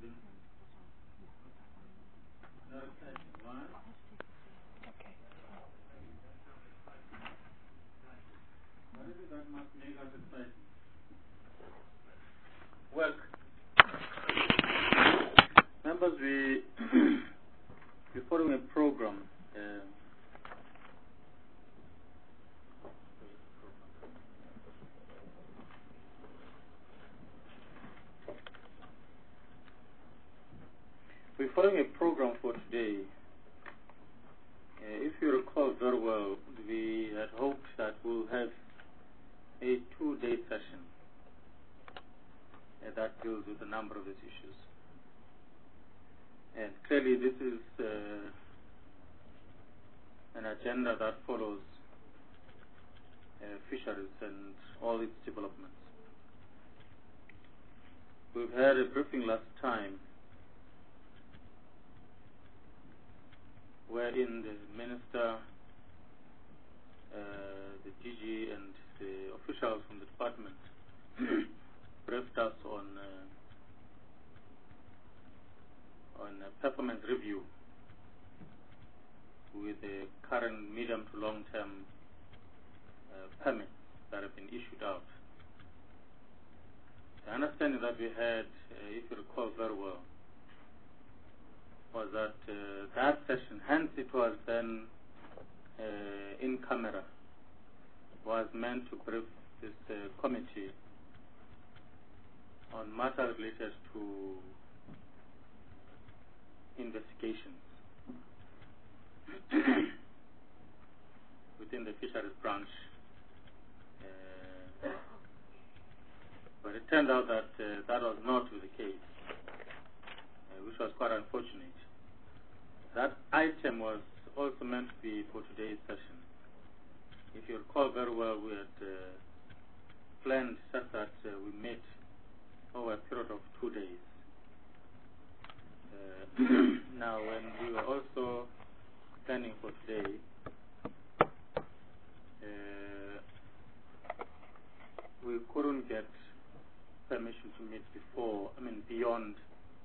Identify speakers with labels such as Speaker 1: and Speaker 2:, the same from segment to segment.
Speaker 1: What is it that must make us exciting? Work. Members, we're following a program. We're following a program for today. If you recall very well, we had hoped that we'll have a 2-day session that deals with a number of these issues. And clearly this is an agenda that follows fisheries and all its developments. We've had a briefing last time wherein the Minister, the DG and the officials from the department briefed us on a performance review with the current medium to long-term permits that have been issued out. The understanding that we had, if you recall very well, was that that session, hence it was then in camera, was meant to brief this committee on matters related to investigations within the fisheries branch. But it turned out that that was not the case, which was quite unfortunate. That item was also meant to be for today's session. If you recall very well, we had planned such that we met over a period of 2 days. Now, when we were also planning for today, we couldn't get permission to meet beyond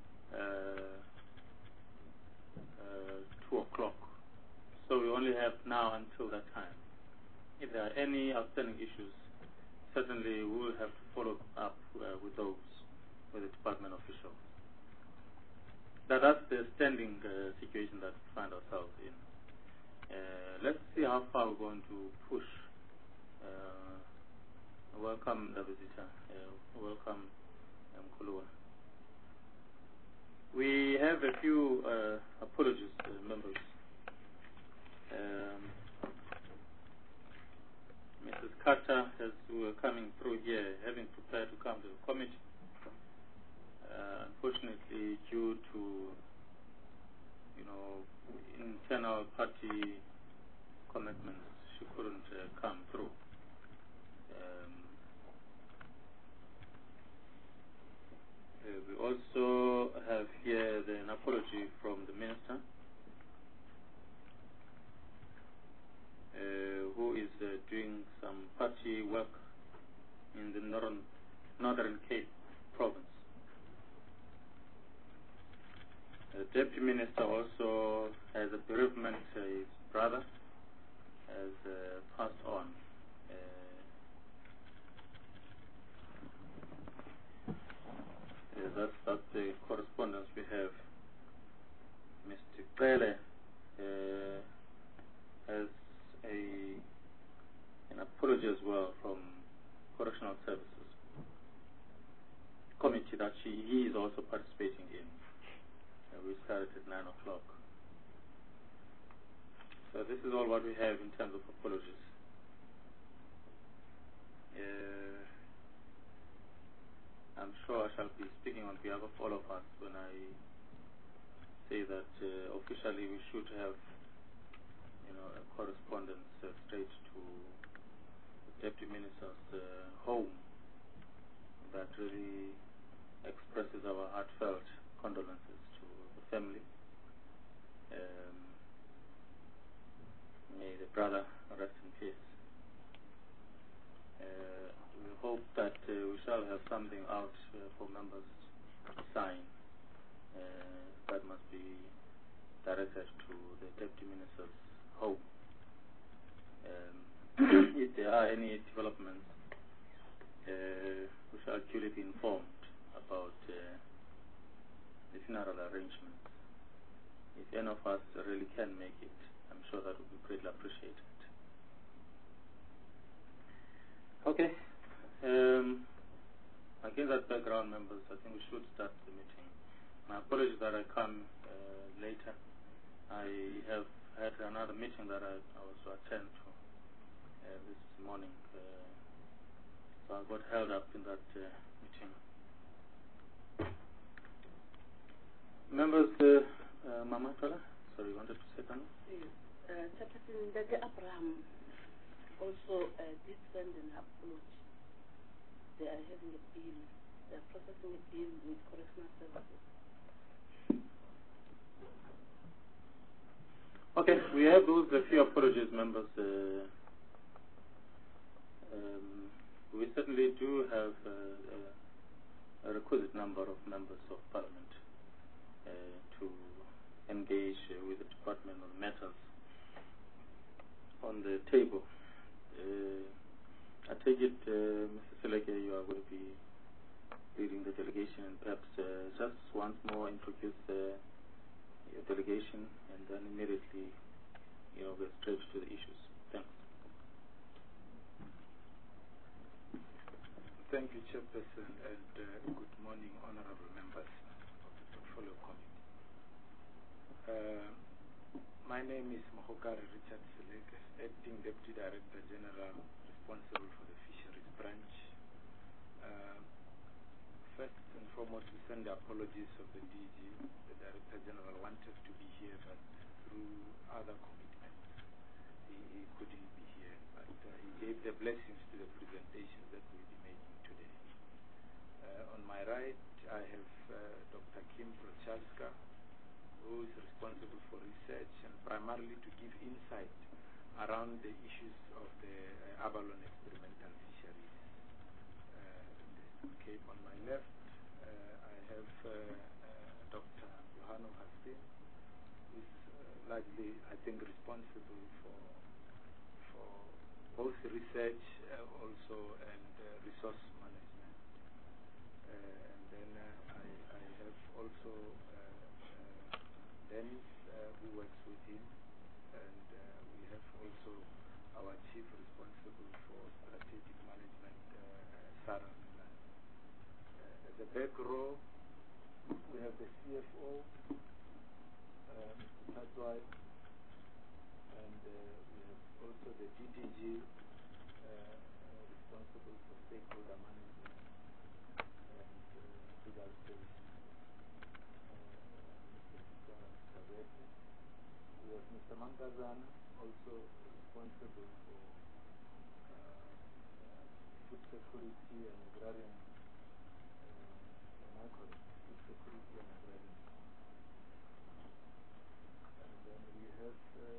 Speaker 1: 2 o'clock. So we only have now until that time. If there are any outstanding issues, certainly we will have to follow up with those, with the department officials. That's the standing situation that we find ourselves in. Let's see how far we're going to push. Welcome, Davizita. Welcome, Mkulua. We have a few apologies, members. Mrs. Carter, as we were coming through here, having prepared to come to the committee, unfortunately, due to internal party commitments, she couldn't come through. We also have here an apology from the Minister, who is doing some party work in the Northern Cape province. The Deputy Minister also has a bereavement. His brother has passed on. That's the correspondence we have. Mr. Pele has an apology as well from Correctional Services Committee that he is also participating in. We started at 9 o'clock. So this is all what we have in terms of apologies. I'm sure I shall be speaking on behalf of all of us when I say that officially we should have, a correspondence straight to the Deputy Minister's home that really expresses our heartfelt condolences to the family. May the brother rest in peace. We hope that we shall have something out for members to sign that must be directed to the Deputy Minister's home. If there are any developments, we shall duly be informed about the funeral arrangements. If any of us really can make it, I'm sure that will be greatly appreciated. Okay. Against that background, members, I think we should start the meeting. My apologies that I come later. I have had another meeting that I was to attend to this morning, so I got held up in that meeting. Members, Mama Tola, sorry, you wanted to say something?
Speaker 2: Yes. Chairperson, Dr. Abraham also did send an apology. They are having a bill, they are processing a bill with correctional services.
Speaker 1: Okay, we have those few apologies, members. We certainly do have a requisite number of members of Parliament to engage with the Department on matters on the table. I take it, Mr. Seleke, you are going to be leading the delegation, and perhaps just once more introduce your delegation, and then immediately, get straight to the issues. Thanks.
Speaker 3: Thank you, Chairperson, and good morning, honorable members of the Portfolio Committee. My name is Mohokari Richard Seleke, Acting Deputy Director General responsible for the Fisheries Branch. First and foremost, we send the apologies of the DG. The Director General wanted to be here, but through other commitments, he couldn't be here. But he gave the blessings to the presentations that we'll be making today. On my right, I have Dr. Kim Prochaska, who is responsible for research and primarily to give insight around the issues of the abalone experimental fisheries. Okay, on my left, I have Dr. Johanno Hastin, who is largely, I think, responsible for both research also and resource management. And then I have also Dennis, who works with him, and we have also our chief responsible for strategic management, Sarah Milan. At the back row, we have the CFO, Mr. Tatwai, and we have also the DDG, responsible for stakeholder management and legal services. We have Mr. Mankazana, also responsible for food security and agrarian, food security and agrarian. And then we have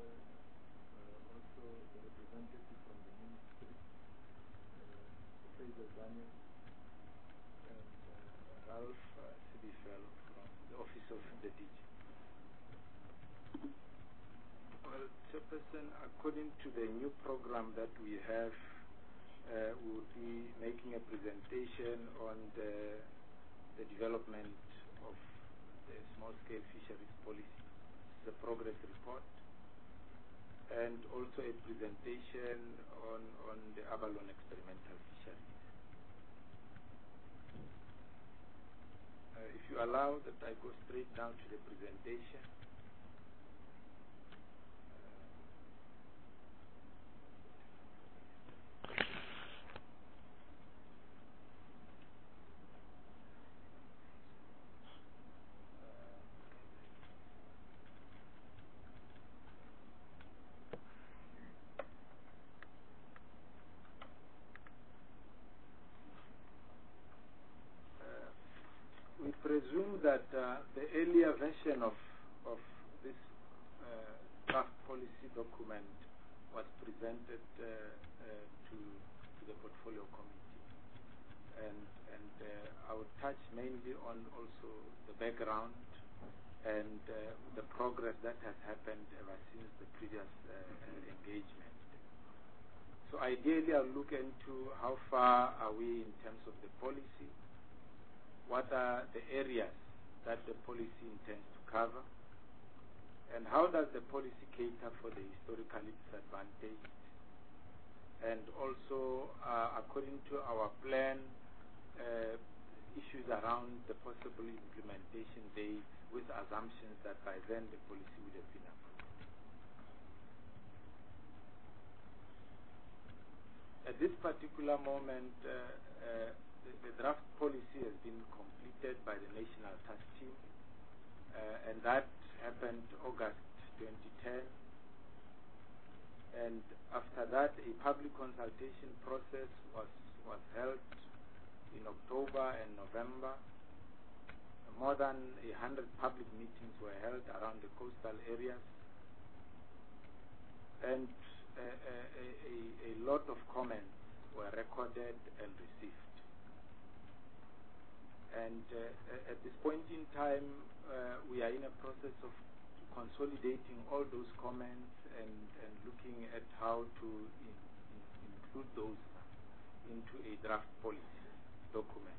Speaker 3: also the representative from the ministry, Fraser Daniel, and Ralph Sibifel from the office of the DG. Well, Chairperson, according to the new program that we have, we will be making a presentation on the development of the small-scale fisheries policy, the progress report, and also a presentation on the abalone experimental fisheries. If you allow that I go straight down to the presentation. We presume that the earlier version of this draft policy document was presented to the Portfolio Committee, and I would touch mainly on also the background and the progress that has happened ever since the previous engagement. So ideally, I'll look into how far are we in terms of the policy, what are the areas that the policy intends to cover, and how does the policy cater for the historically disadvantaged, and also according to our plan, issues around the possible implementation date with assumptions that by then the policy would have been approved. At this particular moment, the draft policy has been completed by the National Task Team, and that happened August 2010. And after that, a public consultation process was held in October and November. More than 100 public meetings were held around the coastal areas, and a lot of comments were recorded and received. And at this point in time, we are in a process of consolidating all those comments and looking at how to include those into a draft policy document.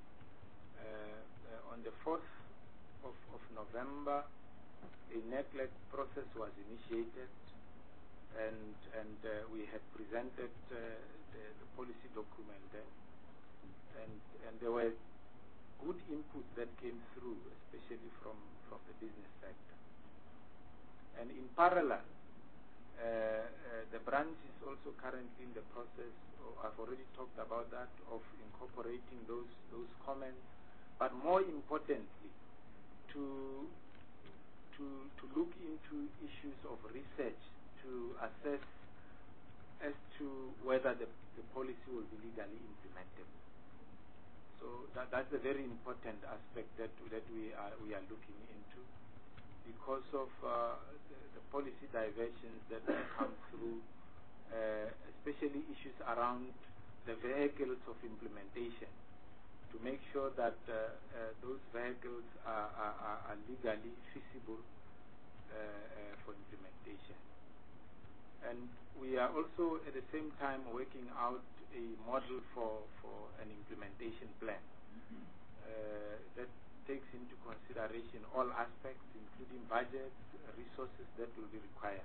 Speaker 3: On the 4th of November, a neglect process was initiated, and we had presented the policy document there, and there were good input that came through, especially from the business sector. And in parallel, the branch is also currently in the process, I've already talked about that, of incorporating those comments, but more importantly, to look into issues of research to assess as to whether the policy will be legally implementable. So that's a very important aspect that we are looking into, because of the policy diversions that have come through, especially issues around the vehicles of implementation, to make sure that those vehicles are legally feasible for implementation. And we are also at the same time working out a model for an implementation plan that takes into consideration all aspects, including budgets, resources that will be required.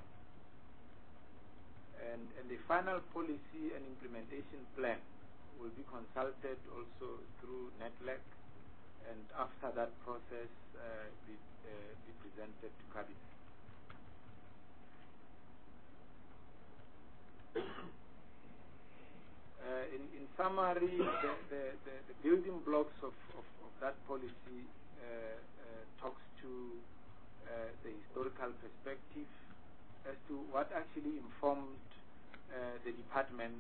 Speaker 3: And the final policy and implementation plan will be consulted also through NETLEC, and after that process be presented to Cabinet. In summary, the building blocks of that policy talks to the historical perspective as to what actually informed the department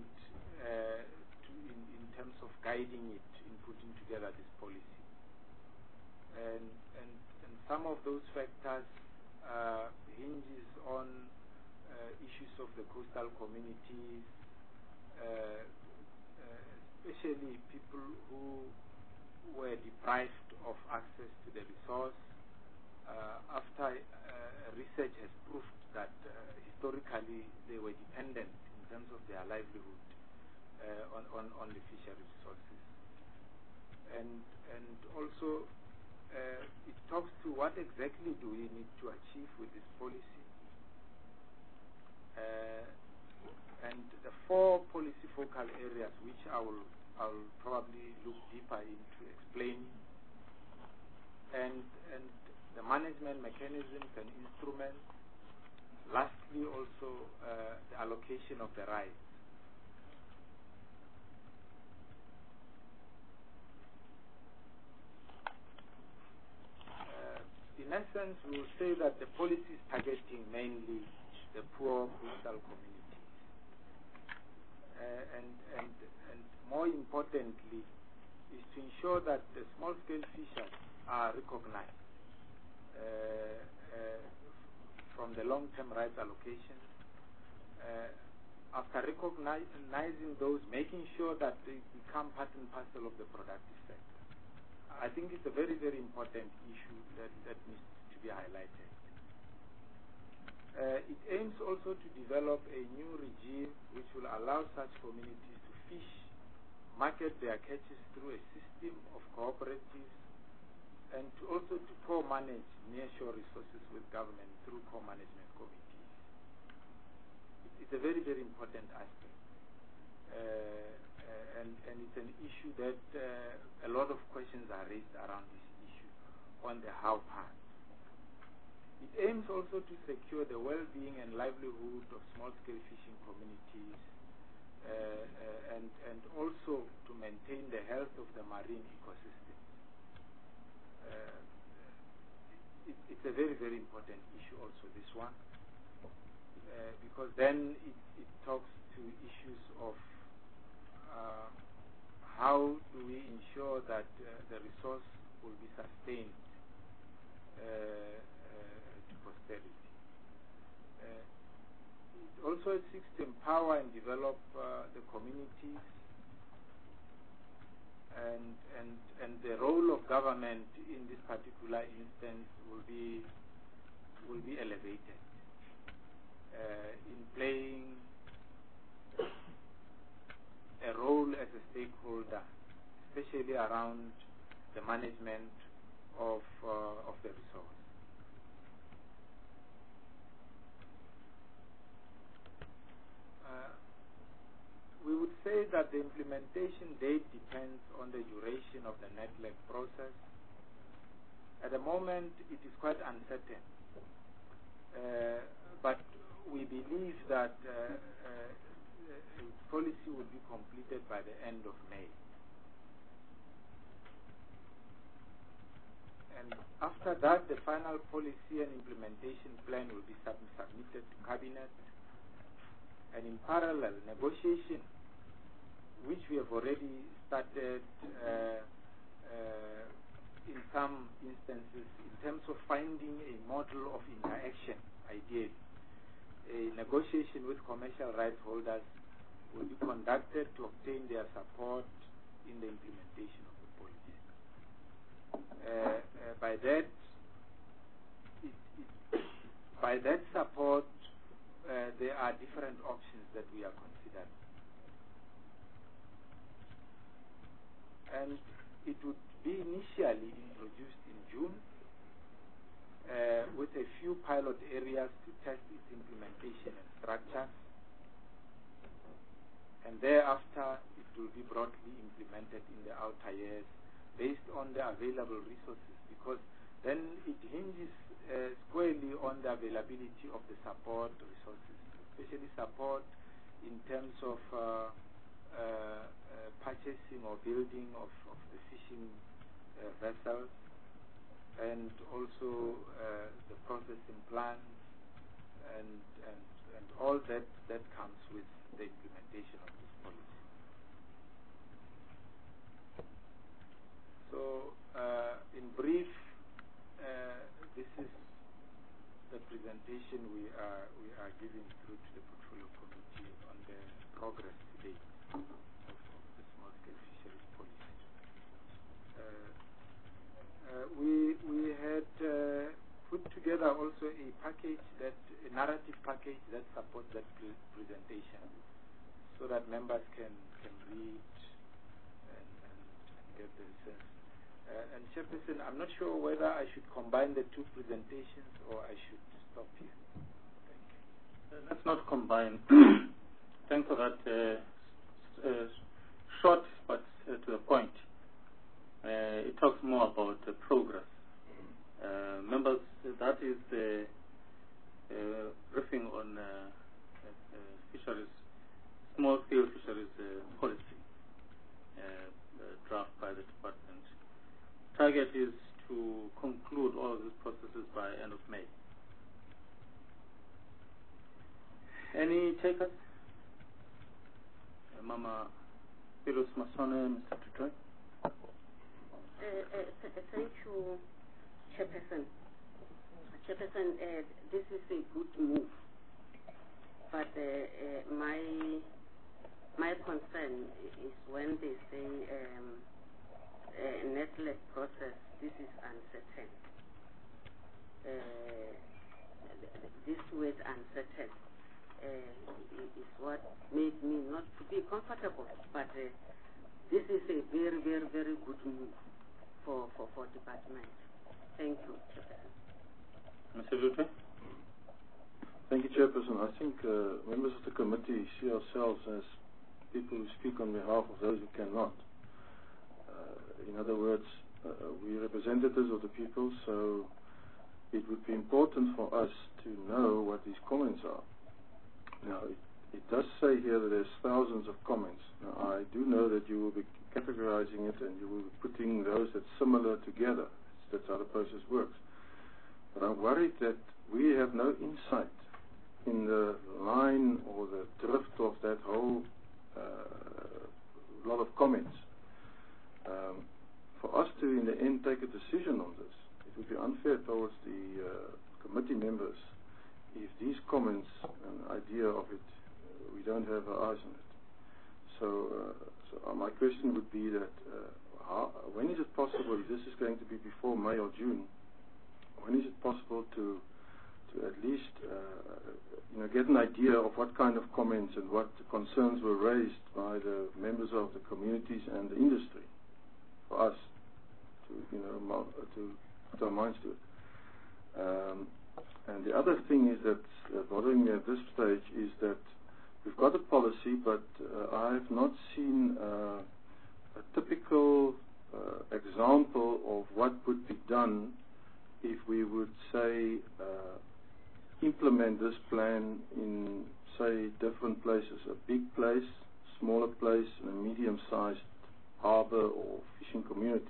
Speaker 3: in terms of guiding it in putting together this policy. And some of those factors hinges on issues of the coastal communities, especially people who were deprived of access to the resource after research has proved that historically they were dependent in terms of their livelihood on the fishery resources. And also it talks to what exactly do we need to achieve with this policy. And the 4 policy focal areas, which I'll probably look deeper into explaining, and the management mechanisms and instruments. Lastly, also the allocation of the rights. In essence, we will say that the policy is targeting mainly the poor coastal communities, and more importantly, is to ensure that the small-scale fishers are recognized from the long-term rights allocation. After recognizing those, making sure that they become part and parcel of the productive sector. I think it's a very, very important issue that needs to be be highlighted. It aims also to develop a new regime which will allow such communities to fish, market their catches through a system of cooperatives, and to also to co-manage nearshore resources with government through co-management committees. It's a very, very important aspect. And it's an issue that a lot of questions are raised around this issue on the how part. It aims also to secure the well-being and livelihood of small-scale fishing communities and also to maintain the health of the marine ecosystem. It's a very, very important issue also, this one, because then it talks to issues of how do we ensure that the resource will be sustained to posterity. It also seeks to empower and develop the communities, and the role of government in this particular instance will be elevated in playing a role as a stakeholder, especially around the management of the resource. We would say that the implementation date depends on the duration of the NETLEC process. At the moment, it is quite uncertain, but we believe that policy will be completed by the end of May. And after that, the final policy and implementation plan will be submitted to Cabinet. And in parallel, negotiation, which we have already started in some instances in terms of finding a model of interaction, ideally. A negotiation with commercial rights holders will be conducted to obtain their support in the implementation of the policy. By that support, there are different options that we are considering. And it would be initially introduced in June with a few pilot areas to test its implementation and structure. And thereafter, it will be broadly implemented in the outer years based on the available resources, because then it hinges squarely on the availability of the support resources, especially support in terms of purchasing or building of the fishing vessels, and also the processing plants and all that comes with the implementation of this policy. So, in brief, this is the presentation we are giving through to the Portfolio Committee on the progress to date of the small-scale fisheries policy. We had put together also a narrative package that supports that presentation, so that members can read and get the sense. And Chairperson, I'm not sure whether I should combine the two presentations or I should stop here. Thank you.
Speaker 1: Let's not combine. Thanks for that short but to the point. It talks more about progress. Members, that is the briefing on fisheries, small-scale fisheries policy draft by the department. Target is to conclude all of these processes by end of May. Any takers? Mama Phyllis Masone, Mr. Tutoy.
Speaker 2: Thank you, Chairperson. Chairperson, this is a good move, but my concern is when they say NETLEC process, this is uncertain.
Speaker 4: this word uncertain is what made me not to be comfortable. But this is a very, very, very good move for department. Thank you, Chairperson.
Speaker 1: Mr. Luthe?
Speaker 5: Thank you, Chairperson. I think members of the committee see ourselves as people who speak on behalf of those who cannot. In other words, we're representatives of the people, so it would be important for us to know what these comments are. Now, it does say here that there's thousands of comments. Now, I do know that you will be categorizing it and you will be putting those that's similar together. That's how the process works. But I'm worried that we have no insight in the line or the drift of that whole lot of comments. For us to, in the end, take a decision on this, it would be unfair towards the committee members if these comments, an idea of it, we don't have our eyes on it. So my question would be that when is it possible, if this is going to be before May or June, when is it possible to at least get an idea of what kind of comments and what concerns were raised by the members of the communities and the industry for us to put our minds to it. And the other thing is that's bothering me at this stage is that we've got a policy, but I have not seen a typical example of what would be done if we would say implement this plan in, say, different places, a big place, smaller place, and a medium-sized harbor or fishing community.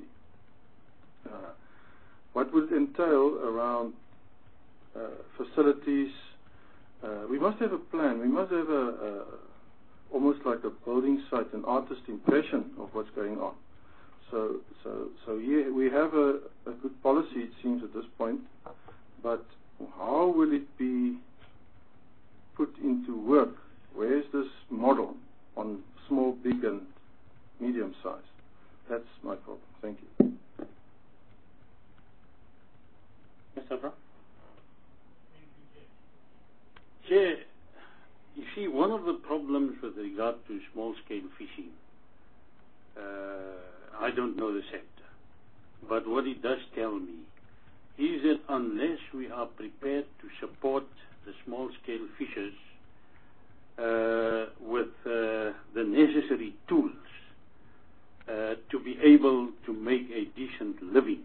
Speaker 5: What would it entail around facilities? We must have a plan. We must have almost like a building site, an artist impression of what's going on. So yeah, we have a good policy, it seems, at this point, but how will it be put into work? Where is this model on small, big, and medium size? That's my problem. Thank you.
Speaker 1: Mr. Brown?
Speaker 6: Chair, you see, one of the problems with regard to small-scale fishing, I don't know the sector, but what it does tell me is that unless we are prepared to support the small-scale fishers with the necessary tools to be able to make a decent living,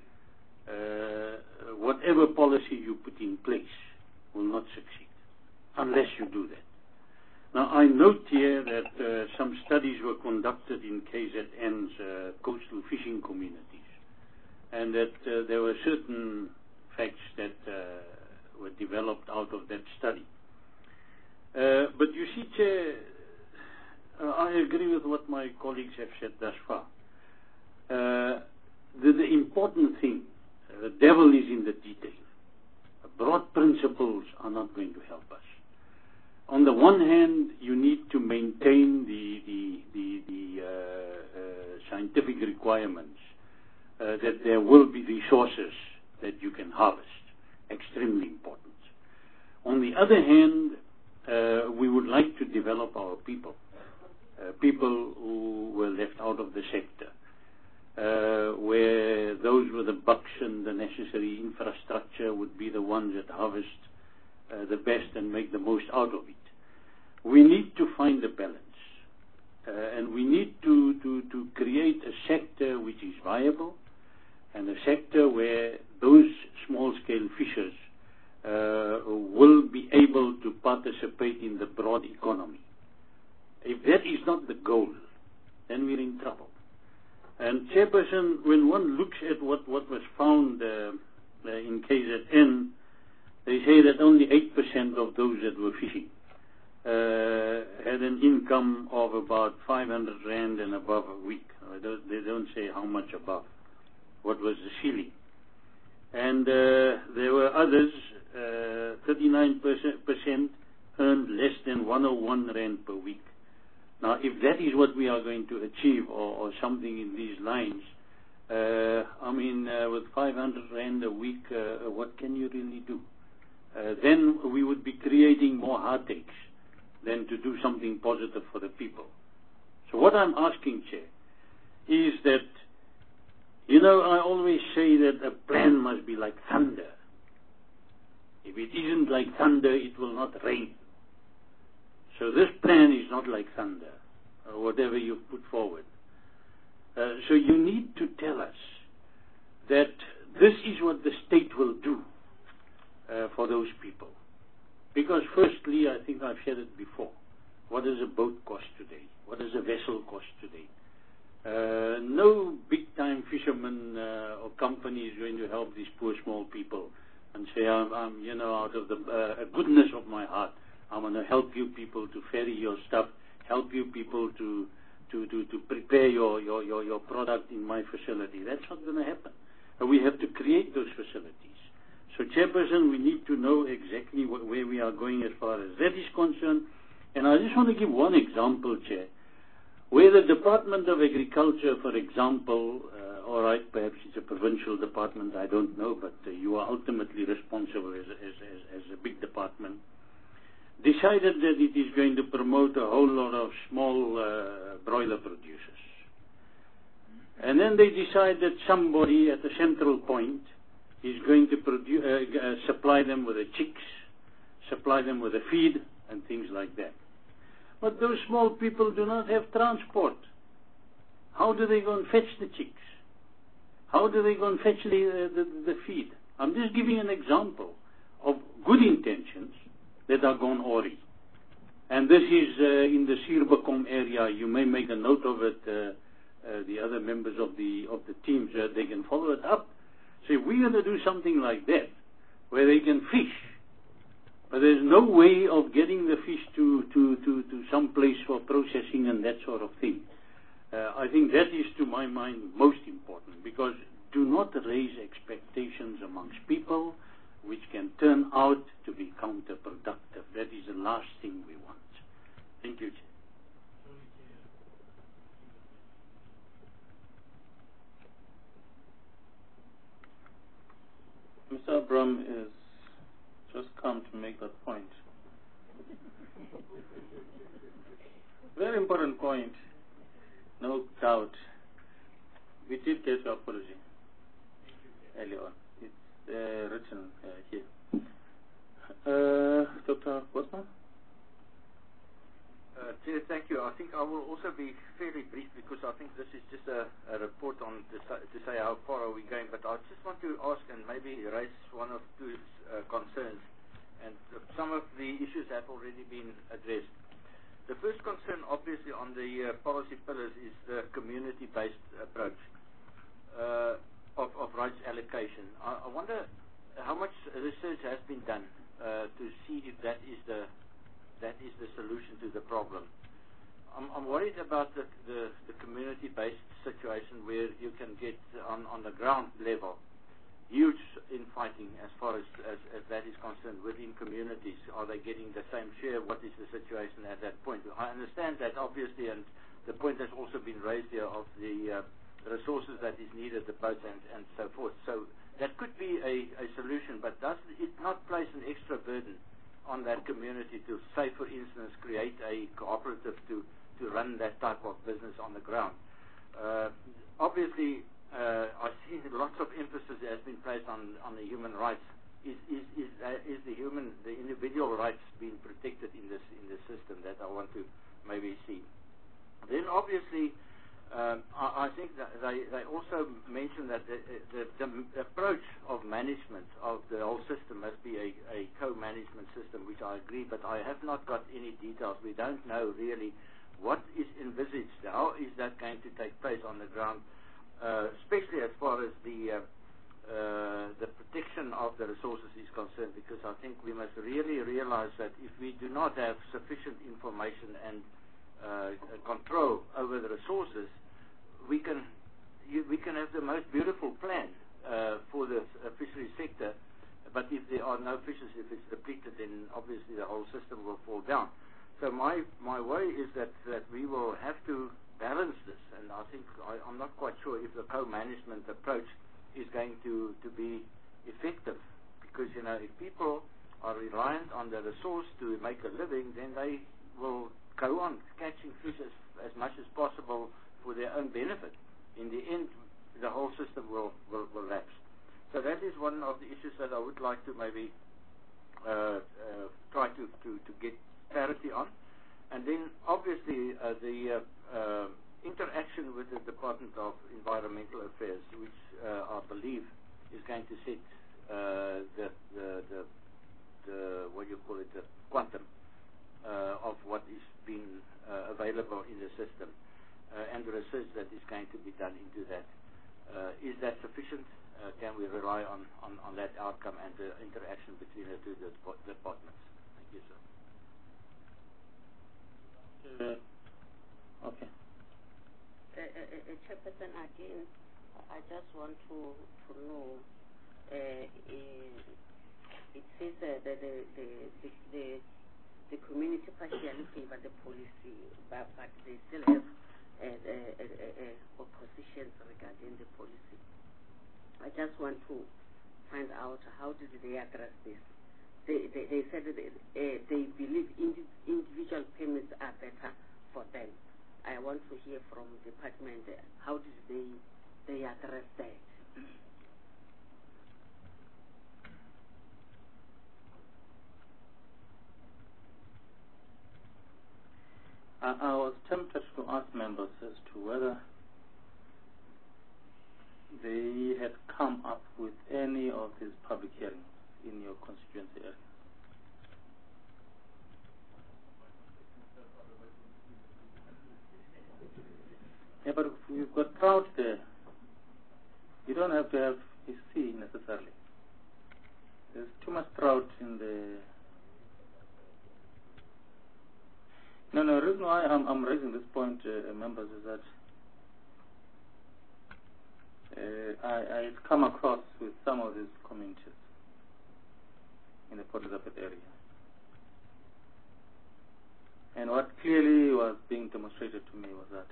Speaker 6: whatever policy you put in place will not succeed unless you do that. Now, I note here that some studies were conducted in KZN's coastal fishing communities, and that there were certain facts that were developed out of that study. But you see, Chair, I agree with what my colleagues have said thus far. The important thing, the devil is in the detail. Broad principles are not going to help us. On the one hand, you need to maintain the scientific requirements that there will be resources that you can harvest. Extremely important. On the other hand, we would like to develop our people. People who were left out of the sector, where those with the bucks and the necessary infrastructure would be the ones that harvest the best and make the most out of it. We need to find a balance, and we need to create a sector which is viable, and a sector where those small-scale fishers will be able to participate in the broad economy. If that is not the goal, then we're in trouble. And Chairperson, when one looks at what was found in KZN, they say that only 8% of those that were fishing had an income of about 500 rand and above a week. They don't say how much above. What was the ceiling? And there were others, 39% earned less than 101 rand per week. Now, if that is what we are going to achieve, or something in these lines, With 500 rand a week, what can you really do? Then we would be creating more heartaches than to do something positive for the people. So what I'm asking, Chair, is that, I always say that a plan must be like thunder. If it isn't like thunder, it will not rain. So this plan is not like thunder, or whatever you've put forward. So you need to tell us that this is what the state will do for those people. Because firstly, I think I've said it before, what does a boat cost today? What does a vessel cost today? No big-time fisherman or company is going to help these poor small people and say, I'm out of the goodness of my heart, I'm going to help you people to ferry your stuff, help you people to prepare your product in my facility. That's not going to happen. We have to create those facilities. So, Chairperson, we need to know exactly where we are going as far as that is concerned. And I just want to give one example, Chair, where the Department of Agriculture, for example, all right, perhaps it's a provincial department, I don't know, but you are ultimately responsible as a big department, decided that it is going to promote a whole lot of small broiler producers. And then they decide that somebody at a central point is going to supply them with the chicks, supply them with the feed, and things like that. But those small people do not have transport. How do they go and fetch the chicks? How do they go and fetch the feed? I'm just giving an example of good intentions that are gone awry. And this is in the Sierbekom area. You may make a note of it. The other members of the teams, they can follow it up. So if we're going to do something like that, where they can fish, but there's no way of getting the fish to some place for processing and that sort of thing. I think that is, to my mind, most important, because do not raise expectations amongst people which can turn out to be counterproductive. That is the last thing we want. Thank you, Chair.
Speaker 1: Mr. Abram is just come to make that point. Very important point, no doubt. We did get your apology earlier on. It's written here. Dr. Bosman?
Speaker 7: Chair, thank you. I think I will also be fairly brief because I think this is just a report on to say how far are we going. But I just want to ask and maybe raise one or two concerns. And some of the issues have already been addressed. The first concern, obviously, on the policy pillars is the community-based approach of rights allocation. I wonder how much research has been done to see if that is the solution to the problem. I'm worried about the community-based situation where you can get on the ground level huge infighting as far as that is concerned within communities. Are they getting the same share? What is the situation at that point? I understand that obviously, and the point has also been raised here of the resources that is needed, the boats and so forth. So that could be a solution, but does it not place an extra burden on that community to, say, for instance, create a cooperative to run that type of business on the ground? Obviously, I see lots of emphasis has been placed on the human rights. Is the individual rights being protected in this system? That I want to maybe see. Then obviously, I think that they also mentioned that the approach of management of the whole system must be a co-management system, which I agree, but I have not got any details. We don't know really what is envisaged. How is that going to take place on the ground, especially as far as the protection of the resources is concerned, because I think we must really realize that if we do not have sufficient information and control over the resources, we can have the most beautiful plan for the fishery sector, but if there are no fishes, if it's depleted, then obviously the whole system will fall down. So my worry is that we will have to balance this. And I think I'm not quite sure if the co-management approach is going to be effective, because if people are reliant on the resource to make a living, then they will go on catching fish as much as possible for their own benefit. In the end, the whole system will lapse. So that is one of the issues that I would like to maybe try to get clarity on. And then obviously the interaction with the Department of Environmental Affairs, which I believe is going to set the what do you call it, the quantum of what is being available in the system, and the research that is going to be done into that. Is that sufficient? Can we rely on that outcome and the interaction between the two departments? Thank you, sir.
Speaker 1: Okay.
Speaker 4: Chairperson, again, I just want to know, it says that the community partially favor the policy, but they still have oppositions regarding the policy. I just want to find out how did they address this. They said that they believe individual permits are better for them. I want to hear from the department, how did they address that?
Speaker 1: I was tempted to ask members as to whether they had come up with any of these public hearings in your constituency area. Yeah, but we've got trout there. You don't have to have a sea necessarily. There's too much trout in the... No, the reason why I'm raising this point, members, is that I had come across with some of these communities in the Port Elizabeth area. And what clearly was being demonstrated to me was that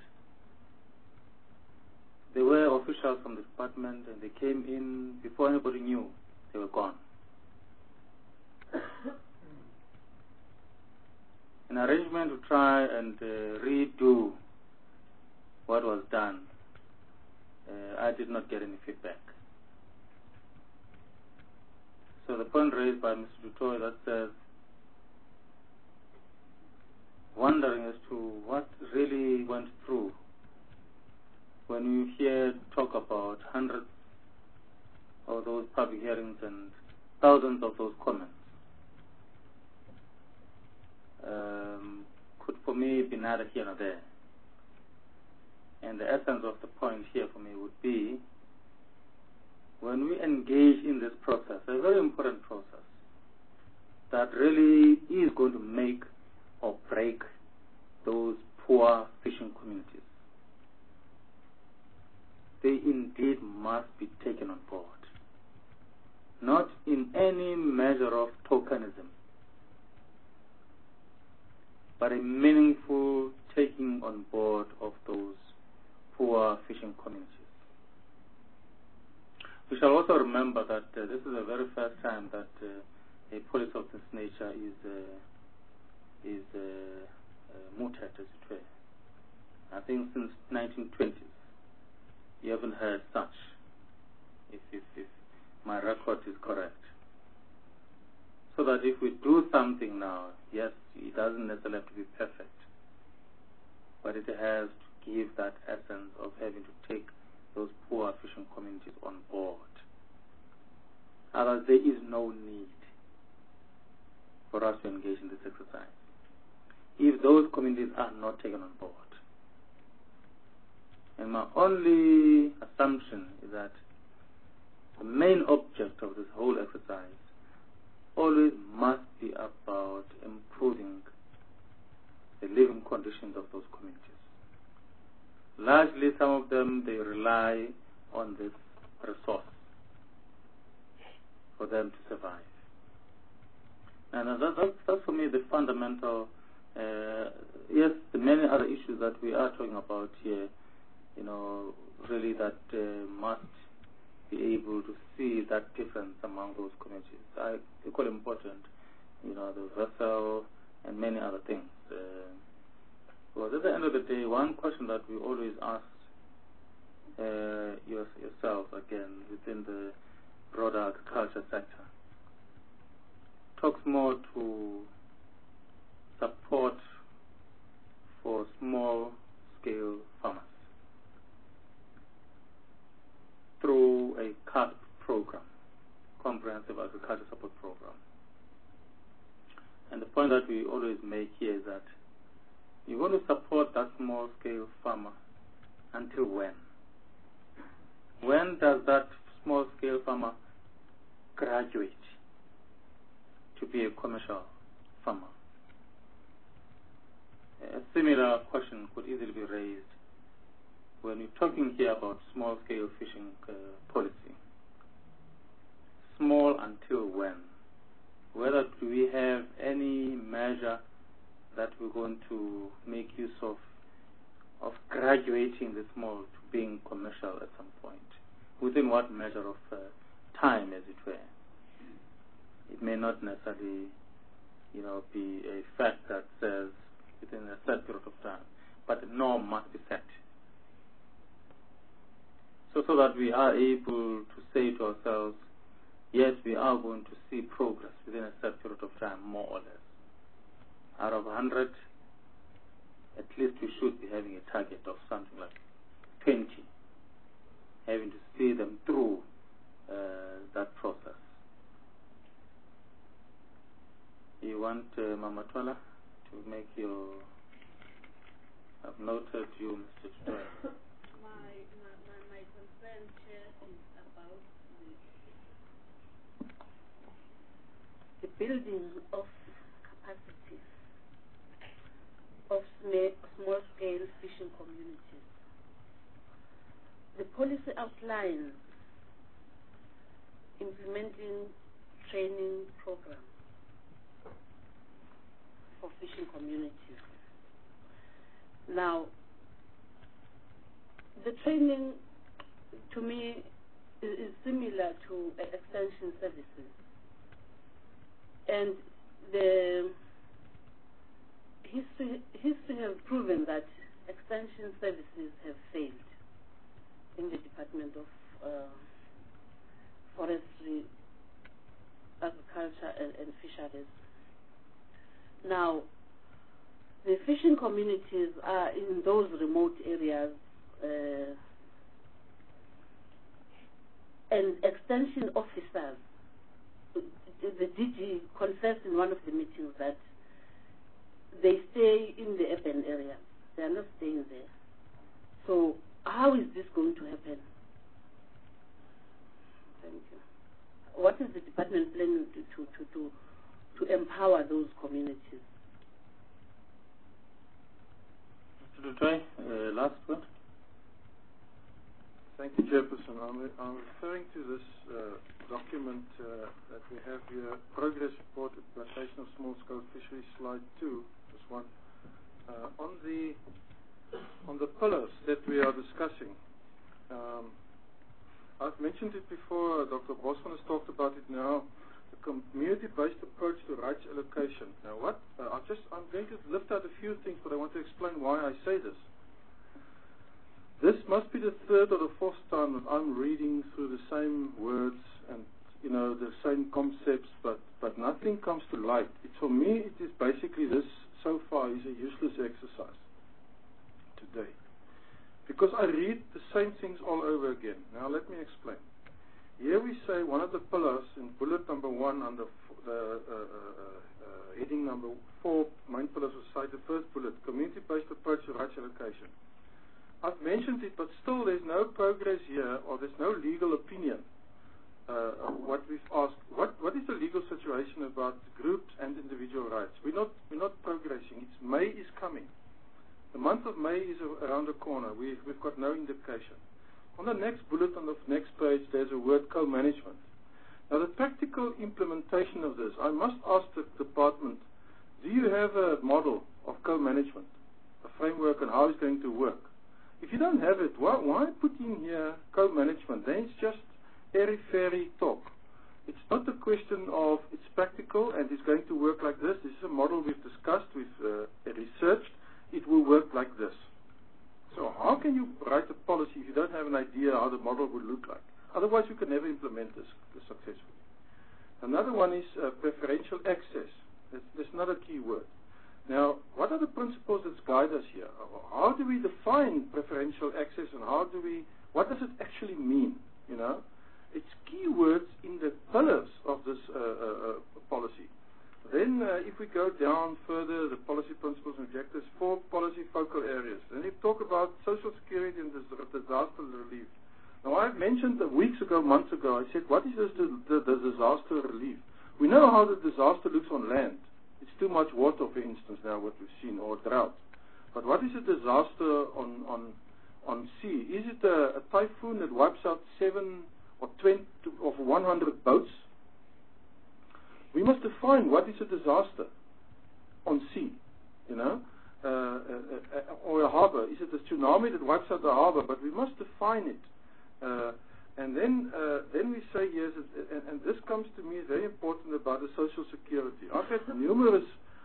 Speaker 1: there were officials from the department, and they came in before anybody knew they were gone. An arrangement to try and redo what was done, I did not get any feedback. So the point raised by Mr. Dutoy that says, wondering as to what really went through when you hear talk about hundreds of those public hearings and thousands of those comments, could for me be neither here nor there. And the essence of the point here for me would be, when we engage in this process, a very important process that really is going to make or break those poor fishing communities, they indeed must be taken on board. Not in any measure of tokenism, but a meaningful taking on board of those poor fishing communities. We shall also remember that this is the very first time that a policy of this nature is mooted, as it were. I think since 1920s, you haven't heard such, if my record is correct. So that if we do something now, yes, it doesn't necessarily have to be perfect, but it has to give that essence of having to take those poor fishing communities on board. Otherwise, there is no need for us to engage in this exercise if those communities are not taken on board. And my only assumption is that the main object of this whole exercise always must be about improving the living conditions of those communities. Largely, some of them, they rely on this resource for them to survive. And that's for me the fundamental, yes, the many other issues that we are talking about here, really that must be able to see that difference among those communities. Equally important, the vessel and many other things. Because at the end of the day, one question that we always ask yourself, again, within the broader agriculture sector, talks more to support for small-scale farmers through a CASP program, Comprehensive Agriculture Support Program. And the point that we always make here is that you want to support that small-scale farmer until when? When does that small-scale farmer graduate to be a commercial farmer? A similar question could easily be raised when we're talking here about small-scale fishing policy. Small until when? Whether do we have any measure that we're going to make use of graduating the small to being commercial at some point? Within what measure of time, as it were? It may not necessarily, be a fact that says within a set period of time, but a norm must be set. So that we are able to say to ourselves, yes, we are going to see progress within a set period of time, more or less. Out of 100, at least we should be having a target of something like 20, having to see them through that process. You want Mama Twala to make your... I've noted you, Mr. Tutoy.
Speaker 2: My concern, Chair, is about the building of capacities of small-scale fishing communities. The policy outlines implementing training programs for fishing communities. Now, the training, to me, is similar to extension services. And the history has proven that extension services have failed in the Department of Forestry, Agriculture and Fisheries. Now, the fishing communities are in those remote areas, and extension officers, the DG confessed in one of the meetings that they stay in the urban area. They are not staying there. So how is this going to happen? Thank you. What is the department planning to empower those communities?
Speaker 1: Mr. Tutoy, last one.
Speaker 5: Thank you, Chairperson. I'm referring to this document that we have here, Progress Report, Implementation of Small-Scale Fisheries, slide 2, this one. On the pillars that we are discussing, I've mentioned it before, Dr. Bosman has talked about it now, the community-based approach to rights allocation. Now I'm going to lift out a few things, but I want to explain why I say this. This must be the third or the fourth time that I'm reading through the same words and the same concepts, but nothing comes to light. For me, it is basically this. So far, is a useless exercise today, because I read the same things all over again. Now, let me explain. Here we say one of the pillars in bullet number 1 under the heading number 4, main pillars of society. The first bullet, community-based approach to rights allocation. I've mentioned it, but still there's no progress here, or there's no legal opinion. What we've asked, what is the legal situation about groups and individual rights? We're not progressing. May is coming. The month of May is around the corner. We've got no indication. On the next bullet on the next page, there's a word co-management. Now, the practical implementation of this, I must ask the department, do you have a model of co-management? A framework and how it's going to work. If you don't have it, why put in here co-management? Then it's just airy-fairy talk. It's not a question of it's practical and it's going to work like this. This is a model we've discussed, we've researched. It will work like this. So how can you write a policy if you don't have an idea how the model would look like? Otherwise, you can never implement this successfully. Another one is preferential access. That's another key word. Now, what are the principles that guide us here? How do we define preferential access, and what does it actually mean? You know, it's key words in the pillars of this policy. Then, if we go down further, the policy principles and objectives, 4 policy focal areas. Then we talk about social security and disaster relief. Now, I mentioned months ago, I said, what is this, the disaster relief? We know how the disaster looks on land. It's too much water, for instance, now what we've seen, or drought. But what is a disaster on sea? Is it a typhoon that wipes out 7 or 20 of 100 boats? We must define what is a disaster on sea, you know, or a harbor. Is it a tsunami that wipes out the harbor? But we must define it. And then we say, yes, and this comes to me very important about the social security. I've had numerous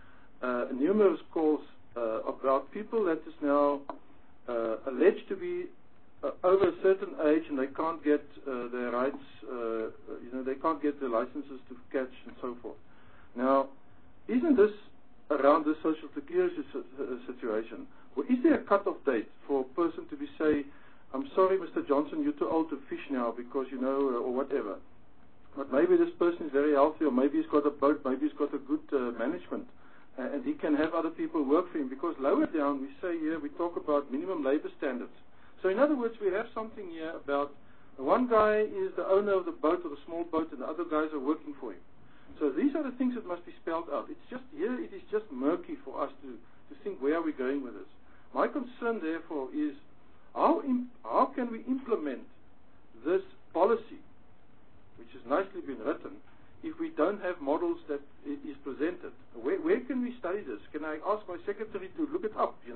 Speaker 5: calls about people that is now alleged to be over a certain age and they can't get their rights, they can't get their licenses to catch and so forth. Now, isn't this around the social security situation? Or is there a cut-off date for a person to be say, I'm sorry, Mr. Johnson, you're too old to fish now because, or whatever. But maybe this person is very healthy, or maybe he's got a boat, maybe he's got a good management, and he can have other people work for him. Because lower down, we say here, we talk about minimum labor standards. So in other words, we have something here about one guy is the owner of the boat or the small boat, and the other guys are working for him. So these are the things that must be spelled out. It's just here, it is just murky for us to think where are we going with this. My concern, therefore, is how can we implement this policy, which has nicely been written, if we don't have models that is presented? Where can we study this? Can I ask my secretary to look it up,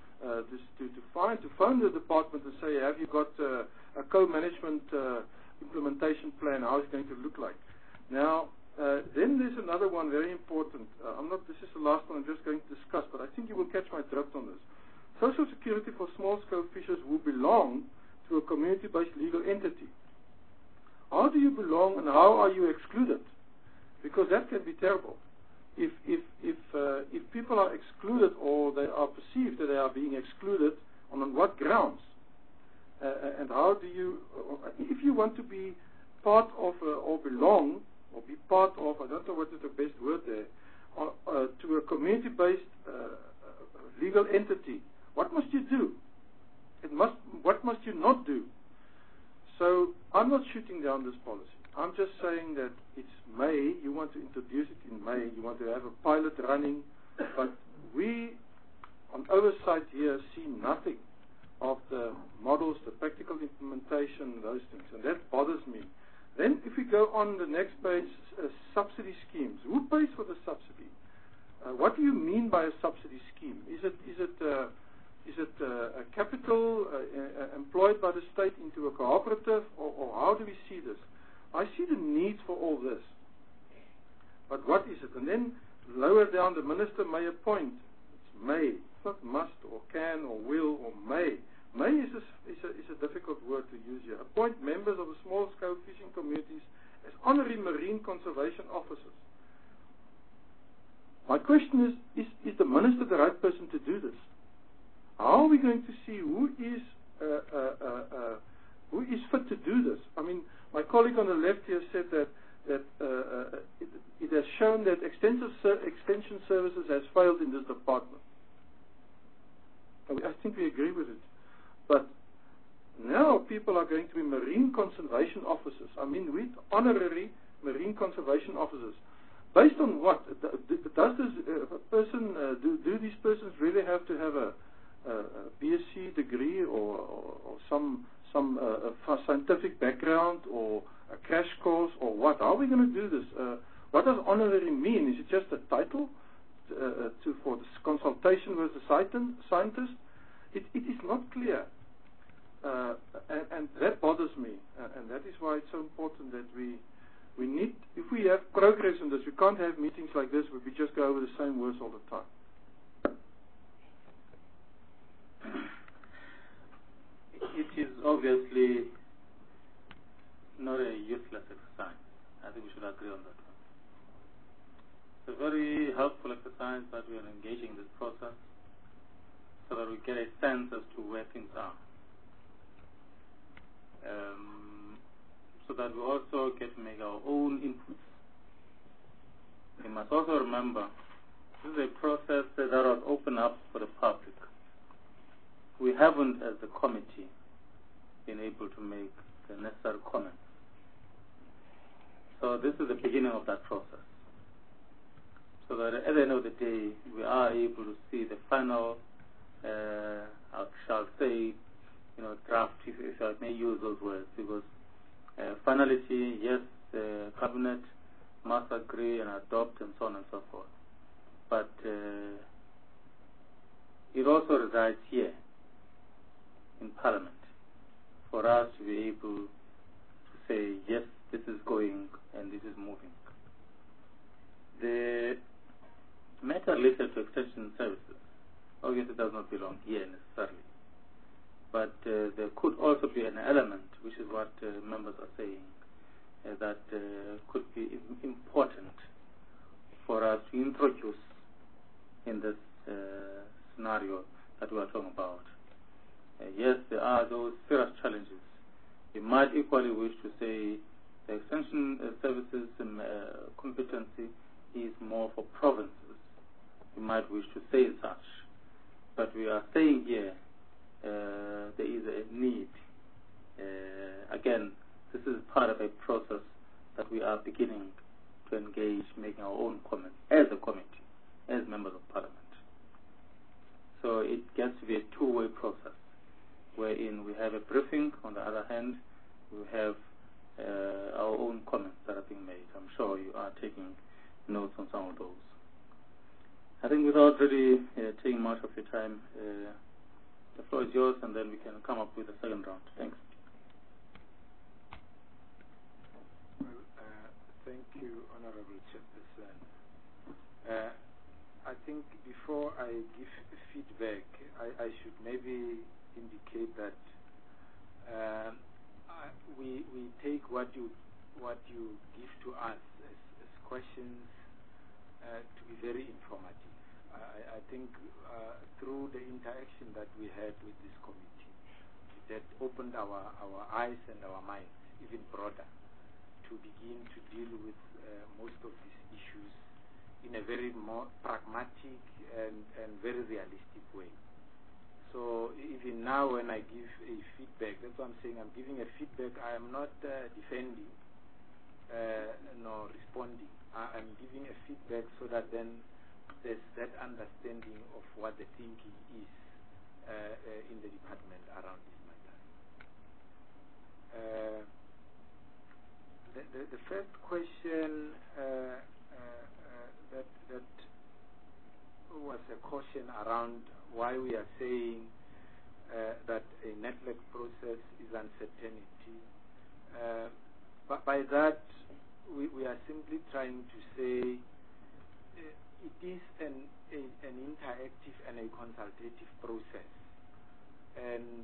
Speaker 5: to phone the department and say, have you got a co-management implementation plan? How it's going to look like? Now, then there's another one very important. This is the last one I'm just going to discuss, but I think you will catch my drift on this. Social security for small-scale fishers who belong to a community-based legal entity. How do you belong and how are you excluded? Because that can be terrible. If people are excluded or they are perceived that they are being excluded, on what grounds? And how do you, if you want to be part of or belong or be part of, I don't know what is the best word there, to a community-based legal entity, what must you do? What must you not do? So I'm not shooting down this policy. I'm just saying that it's May, you want to introduce it in May, you want to have a pilot running, but we on oversight here see nothing of the models, the practical implementation, those things, and that bothers me. Then if we go on the next page, subsidy schemes. Who pays for the subsidy? What do you mean by a subsidy scheme? Is it a capital employed by the state into a cooperative, or how do we see this? I see the need for all this, but what is it? And then lower down, the minister may appoint. It's may. It's not must or can or will or may. May is a difficult word to use here. Appoint members of the small-scale fishing communities as honorary marine conservation officers. My question is the minister the right person to do this? How are we going to see who is fit to do this? I mean, my colleague on the left here said that it has shown that extension services has failed in this department. I think we agree with it. But now people are going to be marine conservation officers. I mean, with honorary marine conservation officers. Based on what? Does this person, do these persons really have to have a BSc degree or some scientific background or a crash course or what? How are we going to do this? What does honorary mean? Is it just a title for this consultation with the scientist, it is not clear. And that bothers me. And that is why it's so important that we need, if we have progress in this, we can't have meetings like this where we just go over the same words all the time.
Speaker 1: It is obviously not a useless exercise. I think we should agree on that one. It's a very helpful exercise that we are engaging in this process so that we get a sense as to where things are. So that we also get to make our own inputs. We must also remember this is a process that was opened up for the public. We haven't, as the committee, been able to make the necessary comments. So this is the beginning of that process. So that at the end of the day, we are able to see the final, I shall say, draft, if I may use those words, because finality, yes, the cabinet must agree and adopt and so on and so forth. But it also resides here in Parliament for us to be able to say, yes, this is going and this is moving. The matter related to extension services obviously does not belong here necessarily. But there could also be an element, which is what members are saying, that could be important for us to introduce in this scenario that we are talking about. Yes, there are those serious challenges. We might equally wish to say the extension services competency is more for provinces. We might wish to say such. But we are saying here there is a need. Again, this is part of a process that we are beginning to engage, making our own comments as a committee, as members of Parliament. So it gets to be a two-way process, wherein we have a briefing. On the other hand, we have our own comments that are being made. I'm sure you are taking notes on some of those. I think without really taking much of your time, the floor is yours, and then we can come up with a second round. Thanks.
Speaker 3: Well, thank you, Honorable Chairperson. I think before I give feedback, I should maybe indicate that we take what you give to us as questions to be very informative. I think through the interaction that we had with this committee, that opened our eyes and our minds even broader to begin to deal with most of these issues in a very more pragmatic and very realistic way. So even now when I give a feedback, that's what I'm saying, I'm giving a feedback. I am not defending nor responding. I'm giving a feedback so that then there's that understanding of what the thinking is in the department around this matter. The first question that was a caution around why we are saying that a network process is uncertainty. But by that, we are simply trying to say it is an interactive and a consultative process, and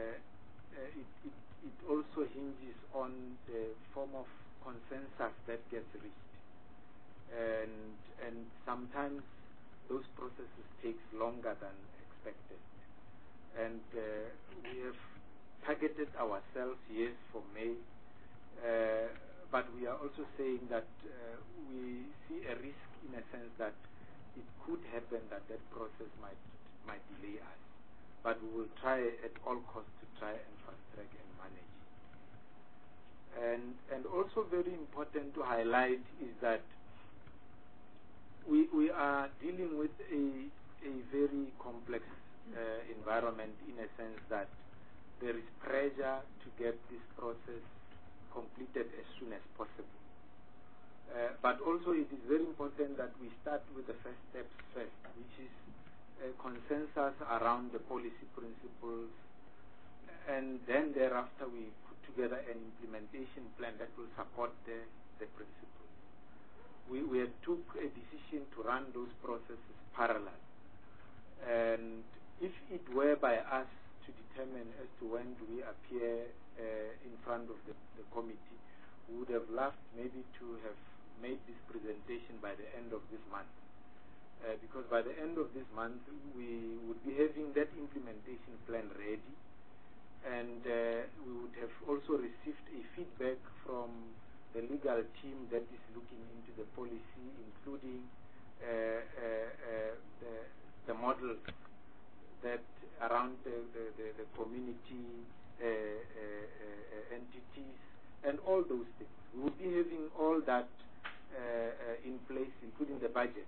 Speaker 3: it also hinges on the form of consensus that gets reached, and sometimes those processes takes longer than expected, and we have targeted ourselves, yes, for May, but we are also saying that we see a risk in a sense that it could happen that process might delay us, but we will try at all costs to try and fast track and manage it. And also very important to highlight is that we are dealing with a very complex environment, in a sense that there is pressure to get this process completed as soon as possible. But also it is very important that we start with the first steps first, which is consensus around the policy principles, and then thereafter we put together an implementation plan that will support the principles. We took a decision to run those processes parallel, and if it were by us to determine as to when do we appear in front of the committee, we would have loved maybe to have made this presentation by the end of this month. Because by the end of this month, we would be having that implementation plan ready, and we would have also received a feedback from the legal team that is looking into the policy, including the model that around the community entities and all those things. We would be having all that in place, including the budget.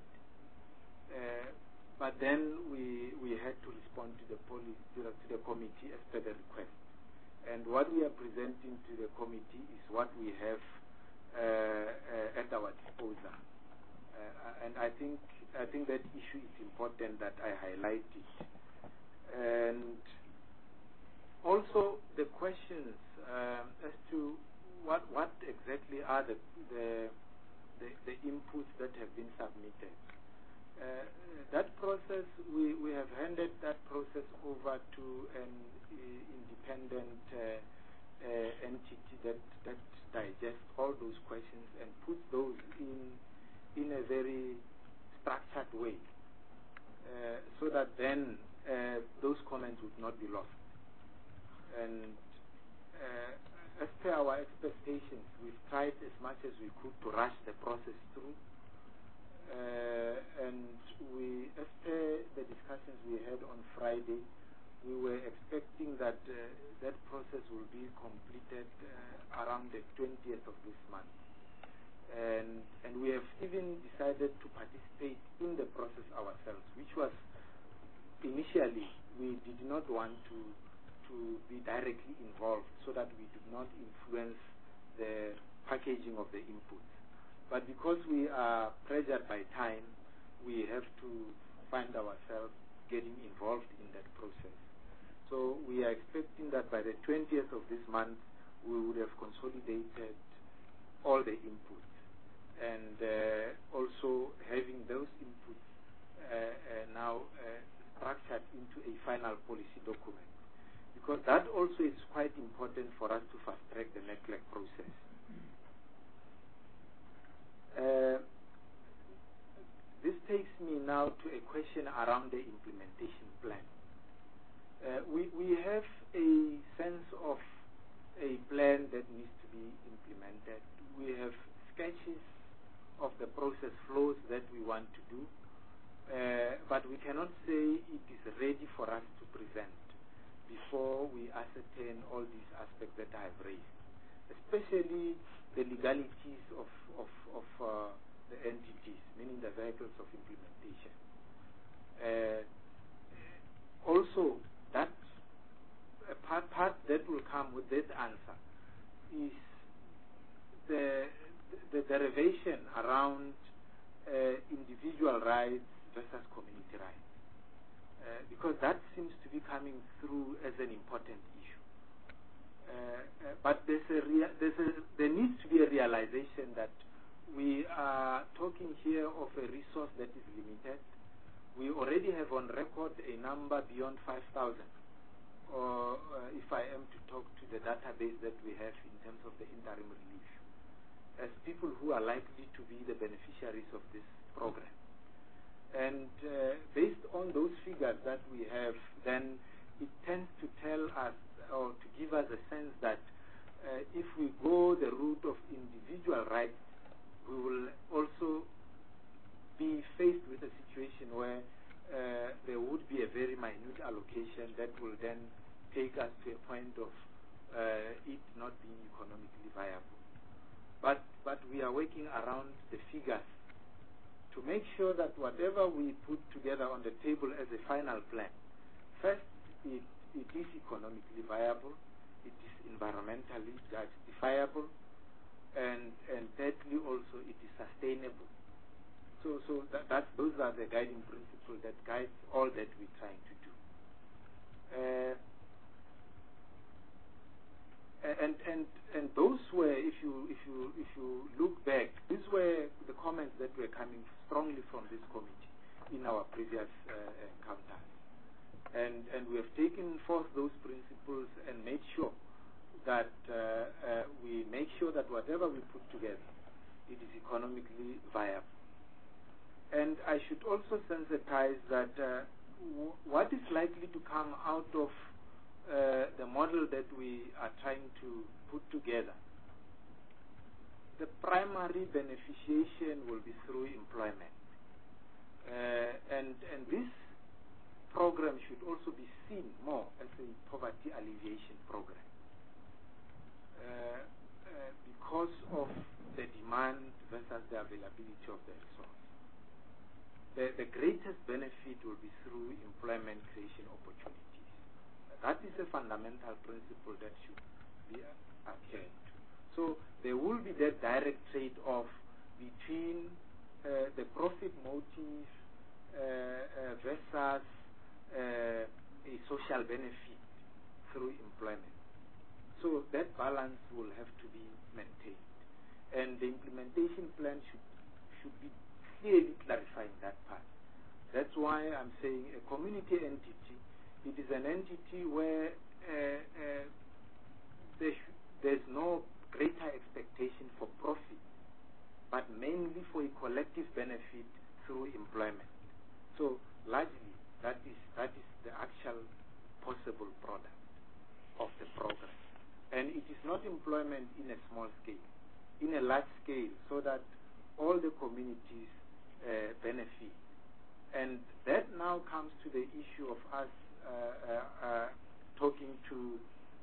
Speaker 3: But then we had to respond to the committee as per the request. And what we are presenting to the committee is what we have at our disposal. And I think that issue is important that I highlight it. And also the questions as to what exactly are the inputs that have been submitted. That process, we have handed that process over to an independent entity that digests all those questions and puts those in a very structured way, so that then those comments would not be lost. And as per our expectations, we've tried as much as we could to rush the process through. And as per the discussions we had on Friday, we were expecting that that process will be completed around the 20th of this month. And we have even decided to participate in the process ourselves, which was initially we did not want to be directly involved so that we did not influence the packaging of the inputs. But because we are pressured by time, we have to find ourselves getting involved in that process. So we are expecting that by the 20th of this month, we would have consolidated all the inputs, and also having those inputs now structured into a final policy document. Because that also is quite important for us to fast-track the NECLEC process. This takes me now to a question around the implementation plan. We have a sense of a plan that needs to be implemented. We have sketches of the process flows that we want to do, but we cannot say it is ready for us to present before we ascertain all these aspects that I have raised, especially the legalities of the entities, meaning the vehicles of implementation. Also, that part that will come with that answer is the derivation around individual rights versus community rights. Because that seems to be coming through as an important issue. But there needs to be a realization that we are talking here of a resource that is limited. We already have on record a number beyond 5,000, or if I am to talk to the database that we have in terms of the interim relief, as people who are likely to be the beneficiaries of this program. And based on those figures that we have, then it tends to tell us, or to give us a sense that if we go the route of individual rights, we will also be faced with a situation where there would be a very minute allocation that will then take us to a point of it not being economically viable. But we are working around the figures to make sure that whatever we put together on the table as a final plan, first, it is economically viable, it is environmentally justifiable, and thirdly also it is sustainable. So those are the guiding principles that guide all that we're trying to do. And those were, if you look back, these were the comments that were coming strongly from this committee in our previous encounters. And we have taken forth those principles and made sure that we make sure that whatever we put together, it is economically viable. And I should also sensitize that what is likely to come out of the model that we are trying to put together, the primary beneficiation will be through employment. And this program should also be seen more as a poverty alleviation program because of the demand versus the availability of the resource. The greatest benefit will be through employment creation opportunities. That is a fundamental principle that should be adhered to. So there will be that direct trade-off between the profit motive versus a social benefit through employment. So that balance will have to be maintained. And the implementation plan should be clearly clarifying that part. That's why I'm saying a community entity, it is an entity where there's no greater expectation for profit, but mainly for a collective benefit through employment. So largely, that is the actual possible product of the program. And it is not employment in a small scale, in a large scale, so that all the communities benefit. And that now comes to the issue of us talking to,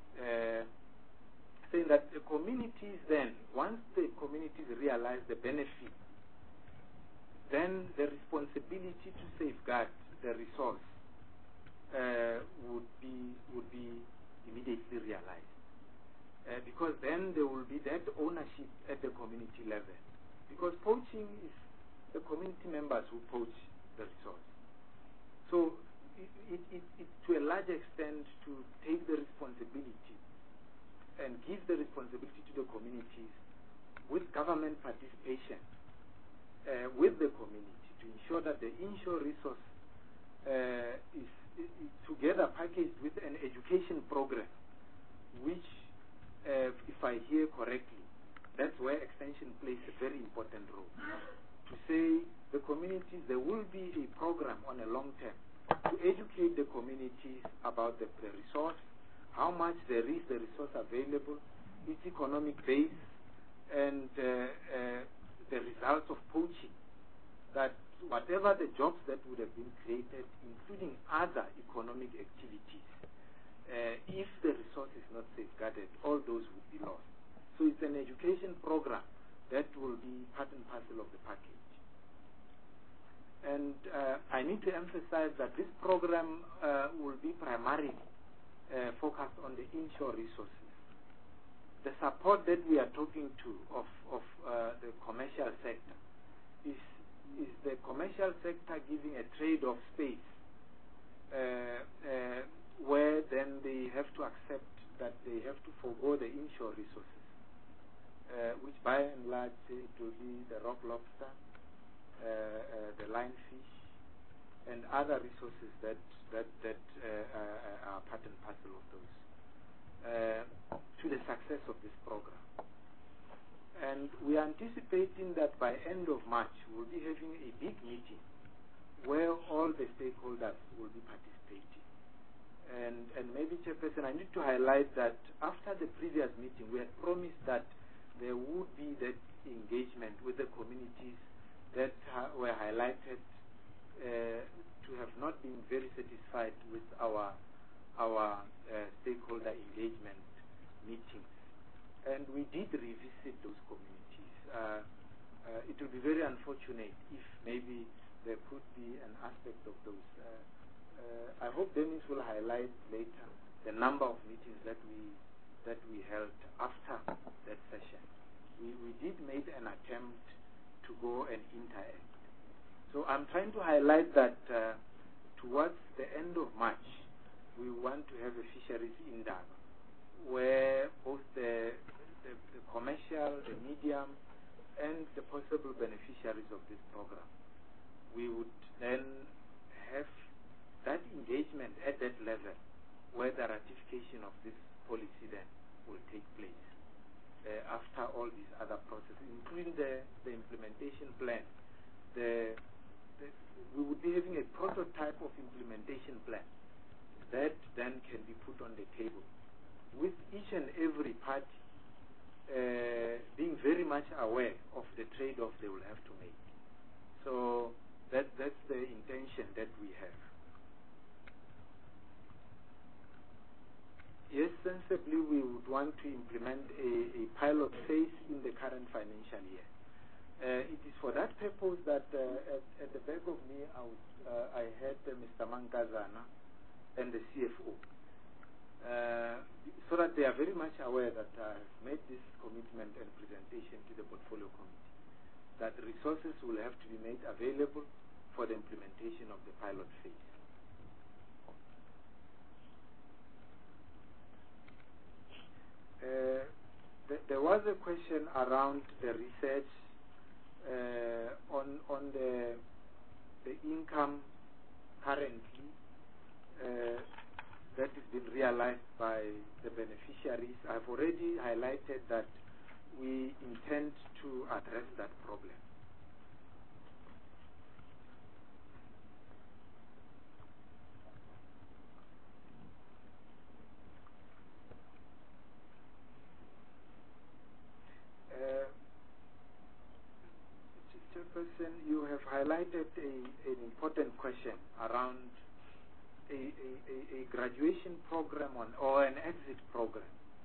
Speaker 3: saying that the communities then, once the communities realize the benefit, then the responsibility to safeguard the resource would be immediately realized. Because then there will be that ownership at the community level. Because poaching is the community members who poach the resource. So it to a large extent to take the responsibility and give the responsibility to the communities with government participation with the community to ensure that the inshore resource is together packaged with an education program, which, if I hear correctly, that's where extension plays a very important role. To say the communities, there will be a program on a long term to educate the communities about the resource, how much there is the resource available, its economic base, and the results of poaching. That whatever the jobs that would have been created, including other economic activities, if the resource is not safeguarded, all those would be lost. So it's an education program that will be part and parcel of the package. And I need to emphasize that this program will be primarily focused on the inshore resources. The support that we are talking to of the commercial sector is the commercial sector giving a trade-off space where then they have to accept that they have to forego the inshore resources, which by and large it will be the rock lobster, the lionfish, and other resources that are part and parcel of those, to the success of this program. And we are anticipating that by end of March we'll be having a big meeting where all the stakeholders will be participating. And maybe, Chairperson, I need to highlight that after the previous meeting we had promised that there would be that engagement with the communities that were highlighted to have not been very satisfied with our stakeholder engagement meetings. And we did revisit those communities. It would be very unfortunate if maybe there could be an aspect of those. I hope Dennis will highlight later the number of meetings that we held after that session. we did make an attempt to go and interact. So I'm trying to highlight that towards the end of March, we want to have a fisheries Indaba, where both the commercial, the medium, and the possible beneficiaries of this program, we would then have that engagement at that level where the ratification of this policy then will take place after all these other processes, including the implementation plan. We would be having a prototype of implementation plan that then can be put on the table with each and every party being very much aware of the trade-off they will have to make. So that's the intention that we have. Yes, sensibly we would want to implement a pilot phase in the current financial year. It is for that purpose that at the back of me I had Mr. Mankazana and the CFO, so that they are very much aware that I have made this commitment and presentation to the portfolio committee, that resources will have to be made available for the implementation of the pilot phase. There was a question around the research on the income currently that has been realized by the beneficiaries. I've already highlighted that we intend to address that problem. Chairperson, you have highlighted an important question around a graduation program or an exit program.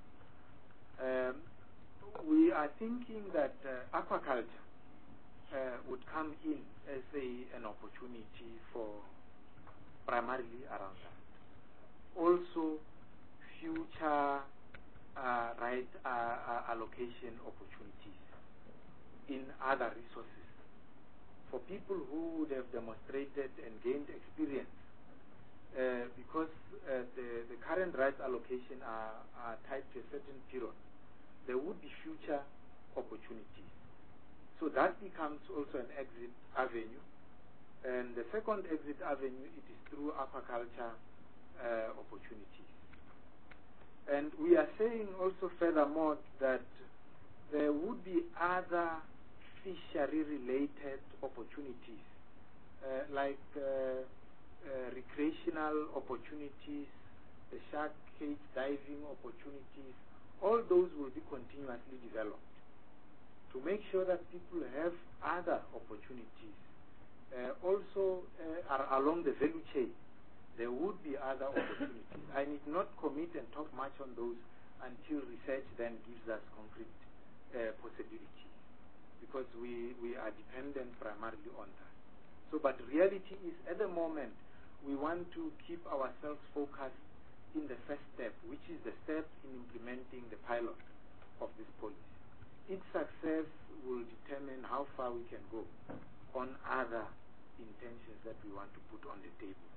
Speaker 3: We are thinking that aquaculture would come in as an opportunity for primarily around that. Also, future right allocation opportunities in other resources for people who would have demonstrated and gained experience, because the current rights allocation are tied to a certain period. There would be future opportunities. So that becomes also an exit avenue. And the second exit avenue, it is through aquaculture opportunities. And we are saying also furthermore that there would be other fishery-related opportunities, like recreational opportunities, the shark cage diving opportunities. All those will be continuously developed to make sure that people have other opportunities. Also, along the value chain, there would be other opportunities. I need not commit and talk much on those until research then gives us concrete possibilities, because we are dependent primarily on that. So, but reality is, at the moment, we want to keep ourselves focused in the first step, which is the step in implementing the pilot of this policy. Its success will determine how far we can go on other intentions that we want to put on the table.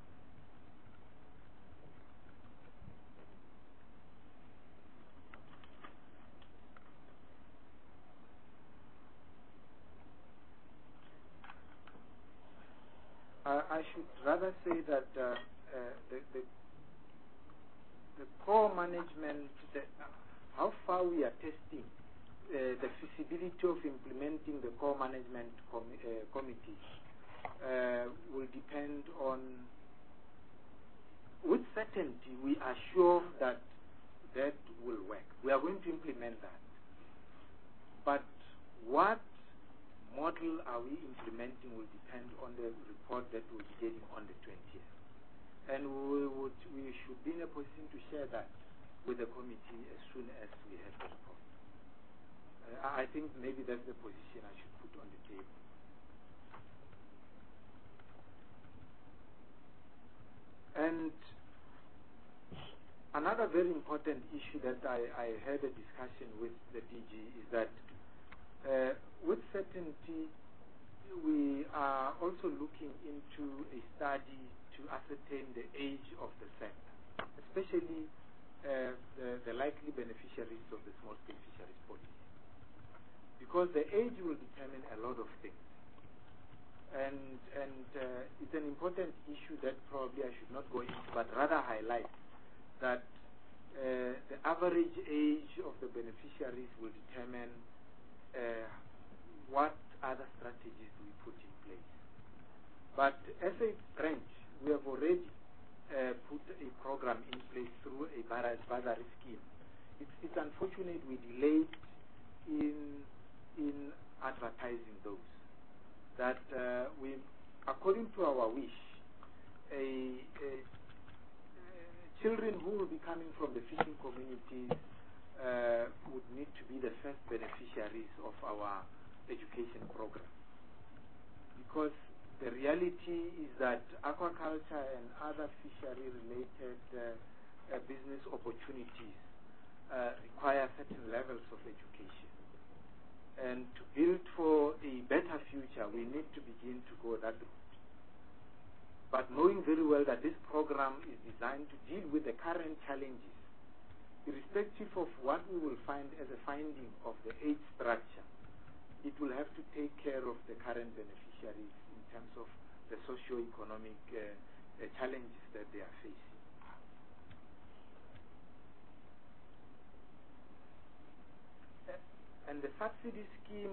Speaker 3: I should rather say that the core management, how far we are testing the feasibility of implementing the core management committee will depend on, with certainty, we are sure that that will work. We are going to implement that. But what model are we implementing will depend on the report that we'll be getting on the 20th. And we should be in a position to share that with the committee as soon as we have the report. I think maybe that's the position I should put on the table. And another very important issue that I had a discussion with the DG is that With certainty, we are also looking into a study to ascertain the age of the sector, especially the likely beneficiaries of the small-scale fisheries policy, because the age will determine a lot of things. And it's an important issue that probably I should not go into, but rather highlight that the average age of the beneficiaries will determine what other strategies we put in place. But as a branch, we have already put a program in place through a bursary scheme. It's unfortunate we delayed in advertising those. That we, according to our wish, children who will be coming from the fishing communities would need to be the first beneficiaries of our education program. Because the reality is that aquaculture and other fishery-related business opportunities require certain levels of education. And to build for a better future, we need to begin to go that route. But knowing very well that this program is designed to deal with the current challenges, irrespective of what we will find as a finding of the age structure, it will have to take care of the current beneficiaries in terms of the socio-economic challenges that they are facing. And the subsidy scheme,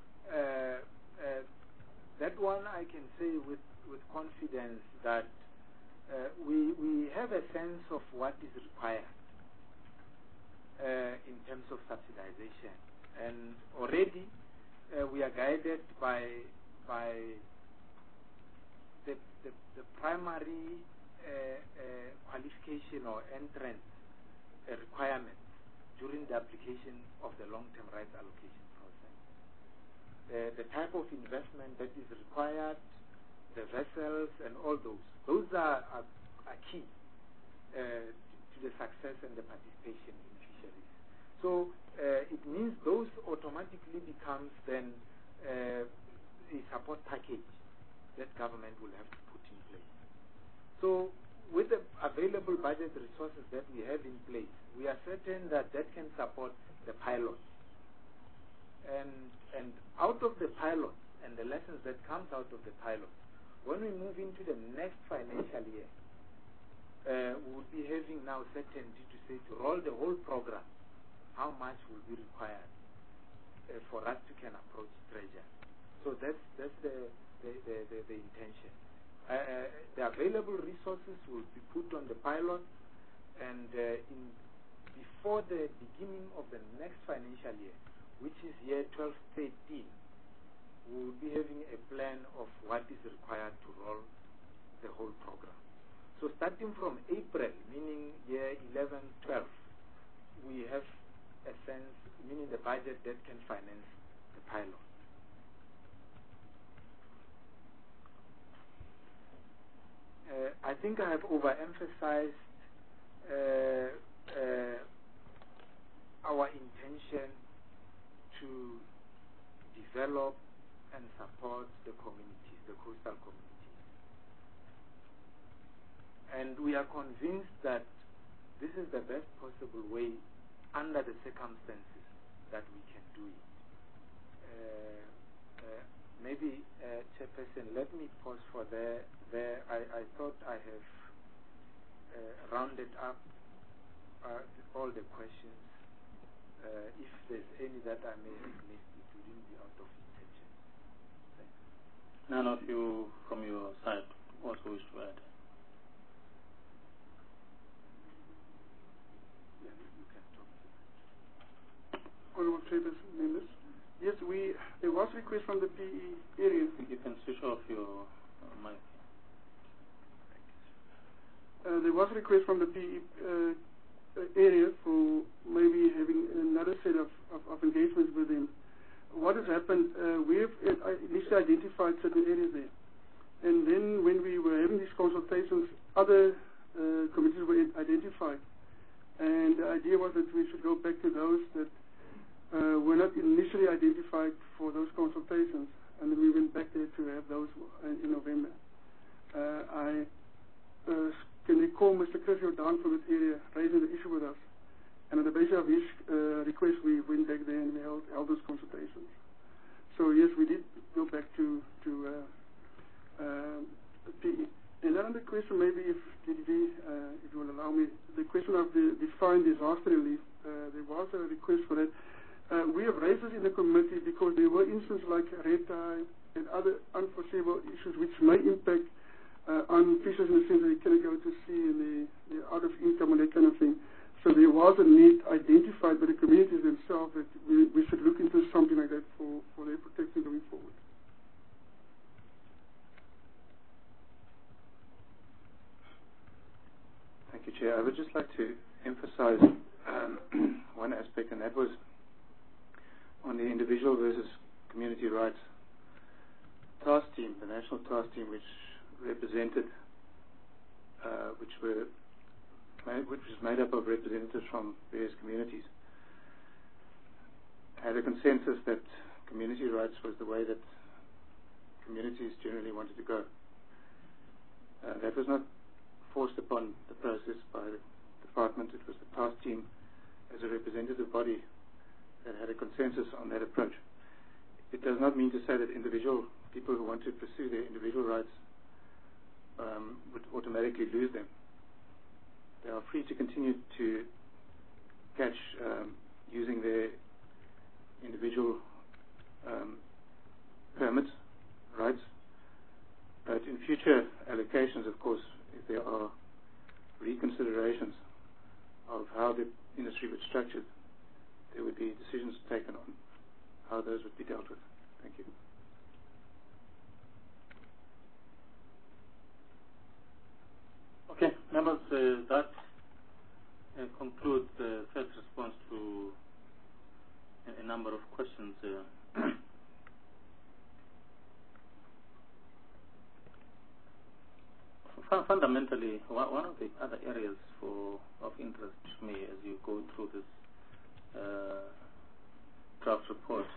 Speaker 3: that one I can say with confidence that we have a sense of what is required in terms of subsidization. And already we are guided by the primary qualification or entrance requirements during the application of the long-term rights allocation process. The type of investment that is required, the vessels and all those are key to the success and the participation in fisheries. So it means those automatically becomes then a support package that government will have to put in place. So with the available budget resources that we have in place, we are certain that can support the pilot. And out of the pilot and the lessons that comes out of the pilot, when we move into the next financial year, we will be having now certainty to say to roll the whole program, how much will be required for us to can approach treasure. So that's the intention. The available resources will be put on the pilot, and before the beginning of the next financial year, which is year 12-13, we will be having a plan of what is required to roll the whole program. So starting from April, meaning year 11-12, we have a sense, meaning the budget that can finance the pilot. I think I have overemphasized our intention to develop and support the communities, the coastal communities. And we are convinced that this is the best possible way under the circumstances that we can do it. Maybe, Chairperson, let me pause for there. I thought I have rounded up all the questions. If there's any that I may have missed, it wouldn't be out of intention. Thanks.
Speaker 1: None of you from your side also wish to add?
Speaker 3: Yeah, you can talk to that.
Speaker 8: Honorable Chairperson, members. Yes, there was a request from the PE area.
Speaker 1: You can switch off your mic.
Speaker 8: There was a request from the PE area for maybe having another set of engagements with them. What has happened, we have initially identified certain areas there. And then when we were having these consultations, other committees were identified. And the idea was that we should go back to those that were not initially identified for those consultations, and then we went back there to have those in November. I can recall Mr. Chris Jordan from this area raising the issue with us, and on the basis of his request, we went back there and we held those consultations. So yes, we did go back to PE. And another question, maybe if DDD, if you will allow me, the question of the defined disaster relief, there was a request for that. We have raised this in the committee because there were instances like red tide and other unforeseeable issues which may impact on fishers in the sense that they cannot go to sea and they're out of income and that kind of thing. So there was a need identified by the communities themselves that we should look into something like that for their protection going forward.
Speaker 5: Thank you, Chair. I would just like to emphasize one aspect, and that was on the individual versus community rights task team, the national task team, which represented, which was made up of representatives from various communities, had a consensus that community rights was the way that communities generally wanted to go. That was not forced upon the process by the department. It was the task team as a representative body that had a consensus on that approach. It does not mean to say that individual people who want to pursue their individual rights would automatically lose them. They are free to continue to catch using their individual permits, rights. But in future allocations, of course, if there are reconsiderations of how the industry would structure, there would be decisions taken on how those would be dealt with. Thank you.
Speaker 1: Okay, members, that concludes the first response to a number of questions. Fundamentally, one of the other areas of interest to me as you go through this draft report,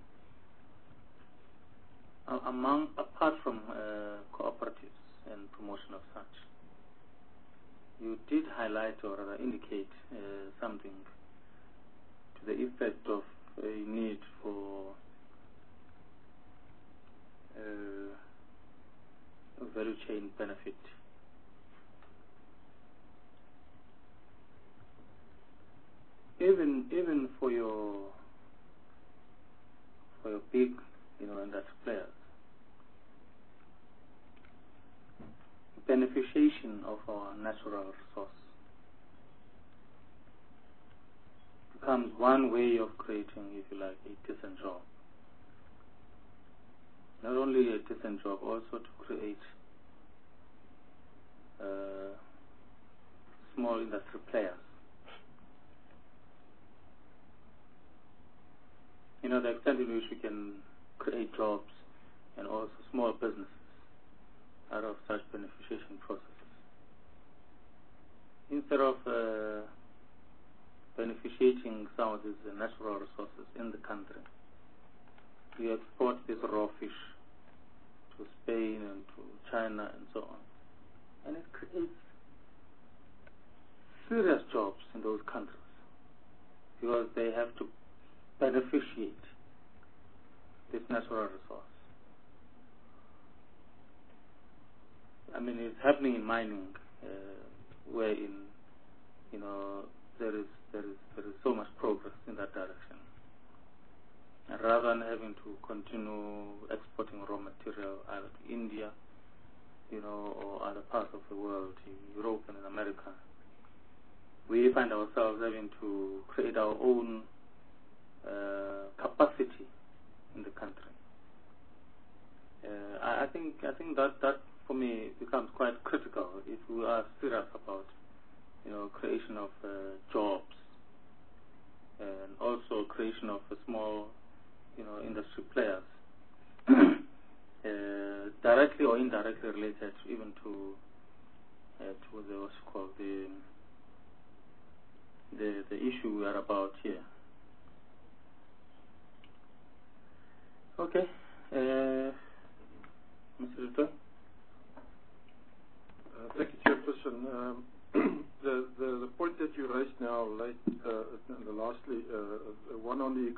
Speaker 1: apart from cooperatives and promotion of such, you did highlight or rather indicate something to the effect of a need for a value chain benefit. Even for your big, industry players, beneficiation of our natural resource becomes one way of creating, if you like, a decent job. Not only a decent job, also to create small industry players. The extent in which we can create jobs and also small businesses out of such beneficiation processes. Instead of beneficiating some of these natural resources in the country, we export this raw fish to Spain and to China and so on. And it creates serious jobs in those countries because they have to beneficiate this natural resource. I mean, it's happening in mining, wherein there is so much progress in that direction. And rather than having to continue exporting raw material either to India, or other parts of the world, Europe and in America, we find ourselves having to create our own capacity in the country. I think that for me becomes quite critical if we are serious about creation of jobs and also creation of small industry players directly or indirectly related even to the what's called the issue we are about here.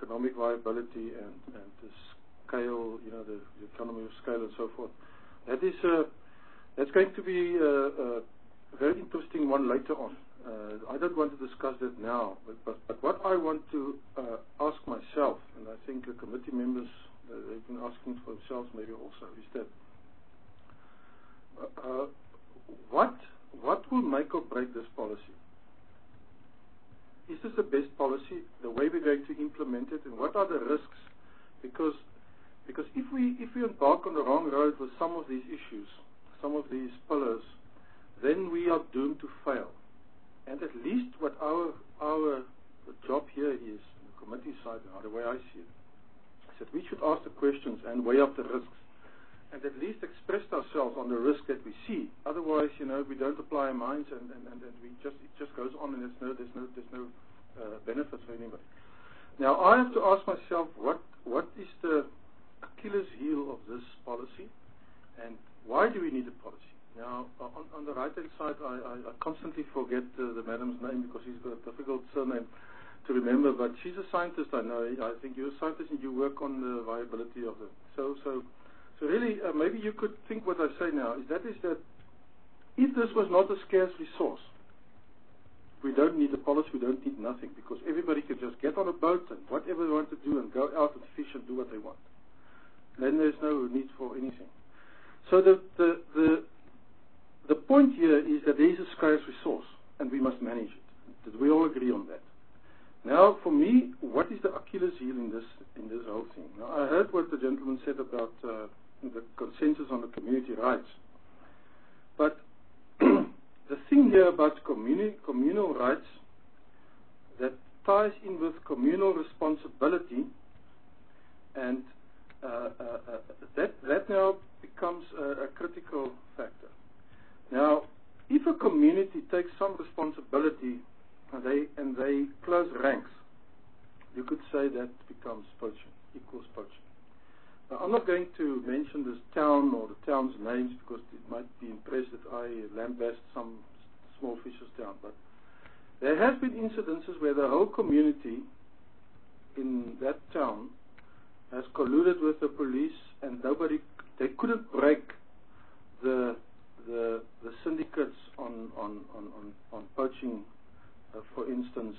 Speaker 5: economic viability and the scale, the economy of scale and so forth. That's going to be a very interesting one later on. I don't want to discuss that now, but what I want to ask myself, and I think the committee members, they've been asking for themselves maybe also, is that what will make or break this policy? Is this the best policy, the way we're going to implement it, and what are the risks? Because if we embark on the wrong road with some of these issues, some of these pillars, then we are doomed to fail. And at least what our job here is, on the committee side, now the way I see it, is that we should ask the questions and weigh up the risks, and at least express ourselves on the risk that we see. Otherwise, we don't apply our minds, and it just goes on, and there's no benefit for anybody. Now, I have to ask myself, what is the Achilles heel of this policy, and why do we need a policy? Now, on the right-hand side, I constantly forget the madam's name because she's got a difficult surname to remember, but she's a scientist, I know. I think you're a scientist and you work on the viability of it. So really, maybe you could think what I say now, is that if this was not a scarce resource, we don't need a policy, we don't need nothing, because everybody can just get on a boat and whatever they want to do and go out and fish and do what they want. Then there's no need for anything. So the point here is that there is a scarce resource and we must manage it. Did we all agree on that? Now, for me, what is the Achilles heel in this whole thing? Now, I heard what the gentleman said about the consensus on the community rights. But the thing here about communal rights that ties in with communal responsibility, and that now becomes a critical factor. Now, if a community takes some responsibility and they close ranks, you could say that becomes poaching, equals poaching. Now, I'm not going to mention this town or the town's names because it might be impressed that I lambast some small fisher's town, but there has been incidences where the whole community in that town has colluded with the police, and they couldn't break the syndicates on poaching, for instance,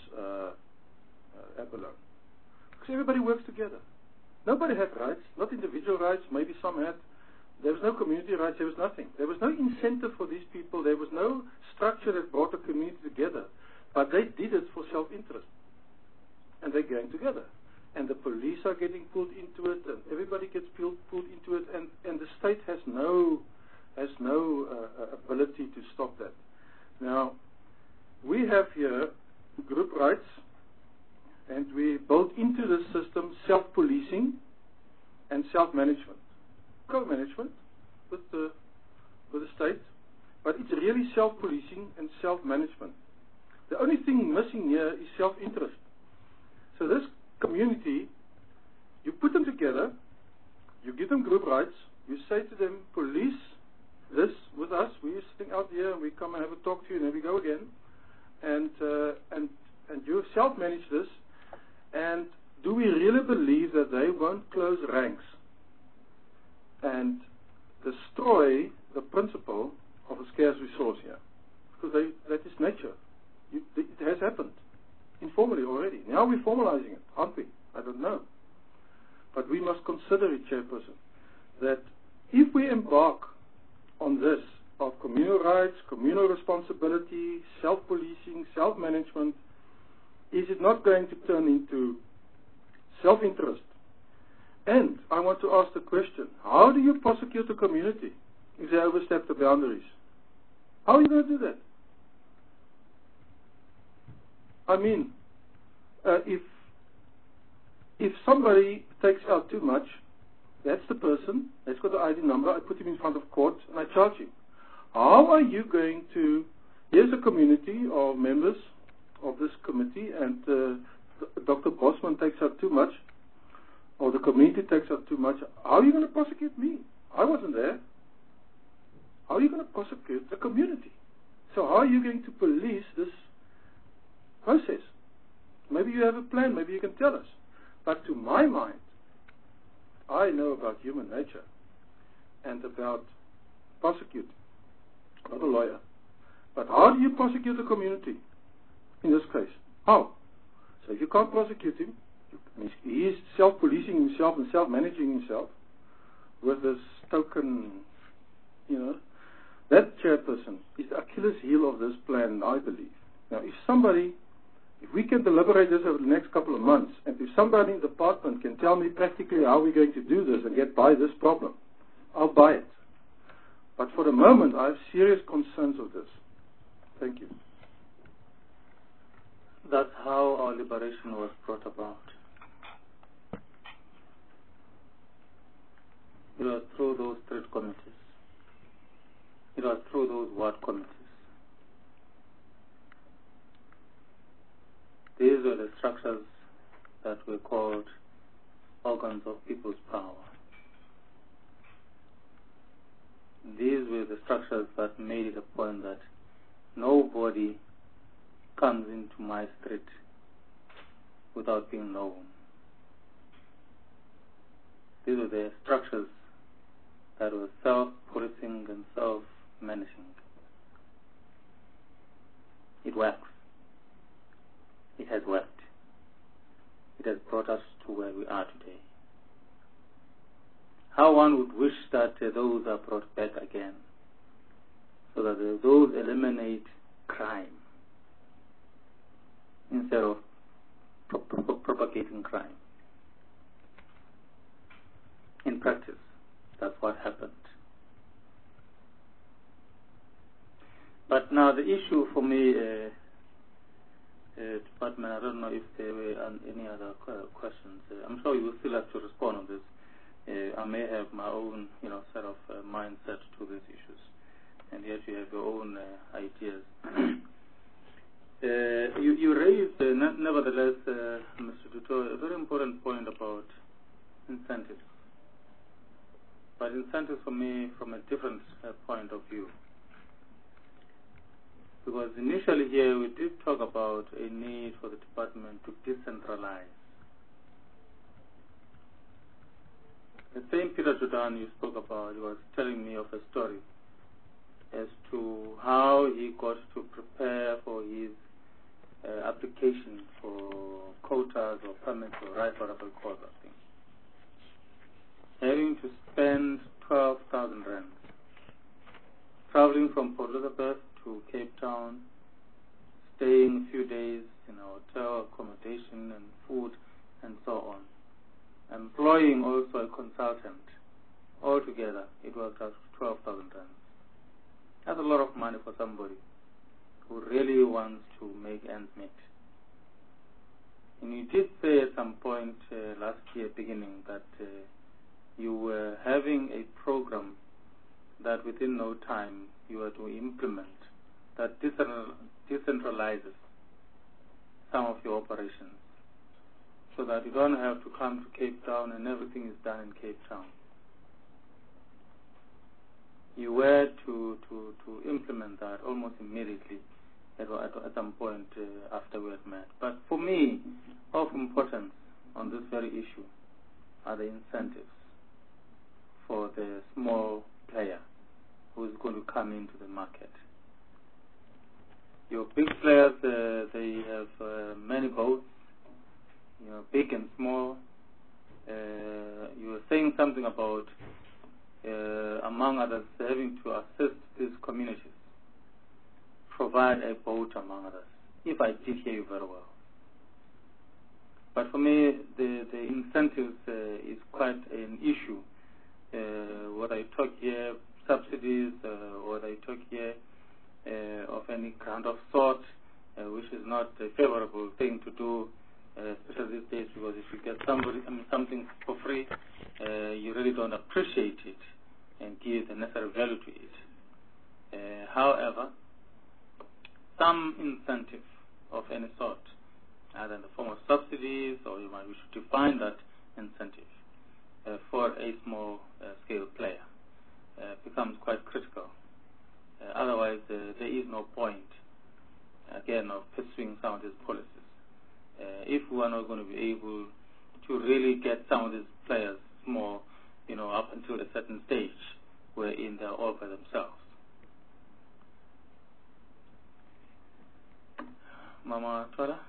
Speaker 5: abalone. Because everybody works together. Nobody had rights, not individual rights, maybe some had. There was no community rights, there was nothing. There was no incentive for these people, there was no structure that brought the community together. But they did it for self-interest. And they're going together. And the police are getting pulled into it, and everybody gets pulled into it, and the state has no ability to stop that. Now, we have here group rights, and we built into the system self-policing and self-management. Co-management with the state, but it's really self-policing and self-management. The only thing missing here is self-interest. So this community, you put them together, you give them group rights, you say to them, police this with us, we're sitting out here and we come and have a talk to you, and then we go again, and you self-manage this, and do we really believe that they won't close ranks and destroy the principle of a scarce resource here? Because that is nature. It has happened informally already. Now we're formalizing it, aren't we? I don't know. But we must consider it, Chairperson, that if we embark on this of communal rights, communal responsibility, self-policing, self-management, is it not going to turn into self-interest? And I want to ask the question, how do you prosecute a community if they overstep the boundaries? How are you going to do that? I mean, if somebody takes out too much, that's the person, that's got the ID number, I put him in front of court and I charge him. How are you going to, here's a community of members of this committee, and Dr. Bosman takes out too much, or the community takes out too much. How are you going to prosecute me? I wasn't there. How are you going to prosecute the community? So how are you going to police this process? Maybe you have a plan, maybe you can tell us. But to my mind, I know about human nature and about prosecuting. Not a lawyer. But how do you prosecute a community in this case? How? So if you can't prosecute him, he is self-policing himself and self-managing himself with this token, that chairperson is the Achilles heel of this plan, I believe. Now, if we can deliberate this over the next couple of months, and if somebody in the department can tell me practically how we're going to do this and get by this problem, I'll buy it. But for the moment, I have serious concerns of this. Thank you.
Speaker 1: That's how our liberation was brought about. It was through those street committees. It was through those ward committees. These were the structures that were called organs of people's power. These were the structures that made it a point that nobody comes into my street without being known. These were the structures that were self-policing and self-managing. It works. It has worked. It has brought us to where we are today. How one would wish that those are brought back again, so that those eliminate crime instead of propagating crime. In practice, that's what happened. But now the issue for me, Department, I don't know if there were any other questions. I'm sure you will still have to respond on this. I may have my own, set of mindset to these issues, and yet you have your own ideas. You raised, nevertheless, Mr. Duto, a very important point about incentives. But incentives for me from a different point of view. Because initially here we did talk about a need for the department to decentralize. The same Peter Jordan you spoke about, he was telling me of a story as to how he got to prepare for his application for quotas or permits or whatever you call that thing. Having to spend 12,000 rand. Traveling from Port Elizabeth to Cape Town, staying a few days in a hotel, accommodation and food and so on. Employing also a consultant. Altogether, it was just 12,000 rand. That's a lot of money for somebody who really wants to make ends meet. And you did say at some point last year beginning that you were having a program that within no time you were to implement that decentralizes some of your operations, so that you don't have to come to Cape Town and everything is done in Cape Town. You were to implement that almost immediately at some point after we had met. But for me, of importance on this very issue are the incentives for the small player who is going to come into the market. Your big players, they have many boats, big and small. You were saying something about, among others, having to assist these communities, provide a boat, among others, if I did hear you very well. But for me, the incentives is quite an issue. Whether I talk here subsidies, whether I talk here of any kind of sort, which is not a favorable thing to do, especially these days, because if you get something for free, you really don't appreciate it and give the necessary value to it. However, some incentive of any sort, either in the form of subsidies, or we should define that incentive for a small scale player, becomes quite critical. Otherwise, there is no point, again, of pursuing some of these policies. If we are not going to be able to really get some of these players more, up until a certain stage wherein they're all by themselves. Mama Twala?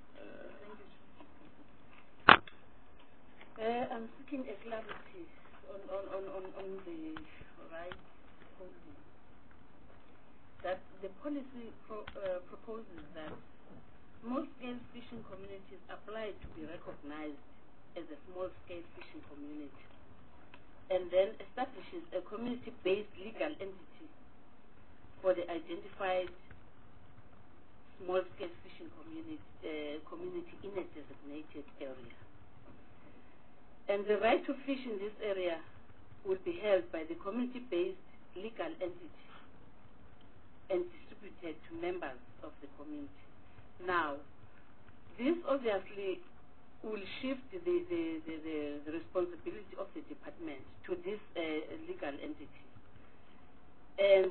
Speaker 2: I'm seeking a clarity on the right holding. That the policy proposes that small-scale fishing communities apply to be recognized as a small-scale fishing community, and then establishes a community-based legal entity for the identified small-scale fishing community in a designated area. And the right to fish in this area will be held by the community-based legal entity and distributed to members of the community. Now, this obviously will shift the responsibility of the department to this legal entity. And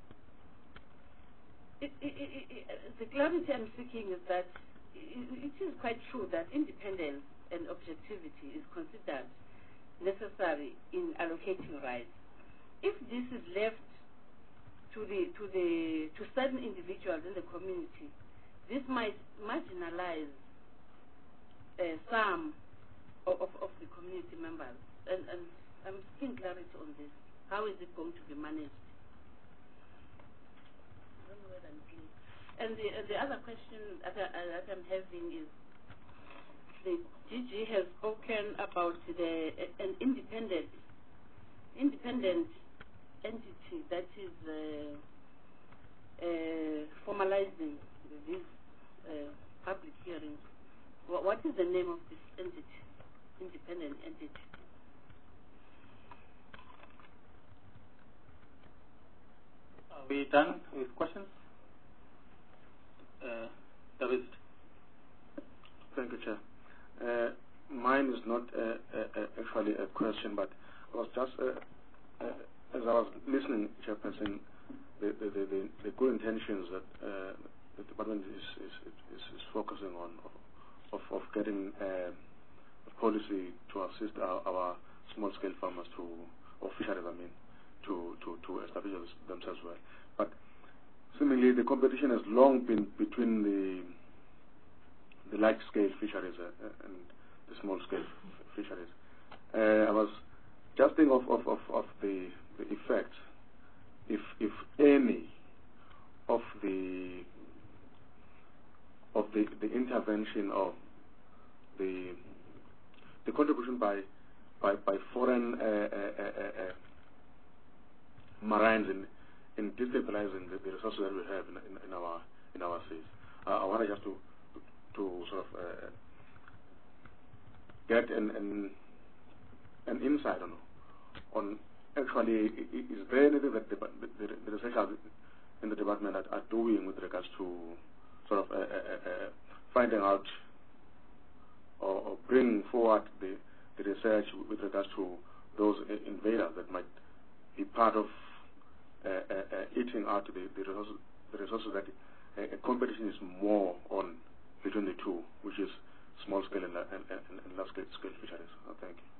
Speaker 2: the clarity I'm seeking is that it is quite true that independence and objectivity is considered necessary in allocating rights. If this is left to certain individuals in the community, this might marginalize some of the community members. And I'm seeking clarity on this. How is it going to be managed? I don't know whether I'm clear. And the other question that I'm having is, the DG has spoken about an independent entity that is formalizing these public hearings. What is the name of this entity, independent entity?
Speaker 1: Are we done with questions? David.
Speaker 5: Thank you, Chair. Mine is not actually a question, but I was just, as I was listening, Chairperson, the good intentions that the department is focusing on, of getting a policy to assist our small-scale farmers or fisheries, to establish themselves well. But seemingly, the competition has long been between the large-scale fisheries and the small-scale fisheries. I was just thinking of the effect, if any, of the intervention of the contribution by foreign marines in destabilizing the resources that we have in our seas. I wanted just to sort of get an insight on actually, is there anything that the researchers in the department are doing with regards to sort of finding out or bringing forward the research with regards to those invaders that might be part of eating out the resources that a competition is more on between the two, which is small scale and large scale fisheries. Thank you.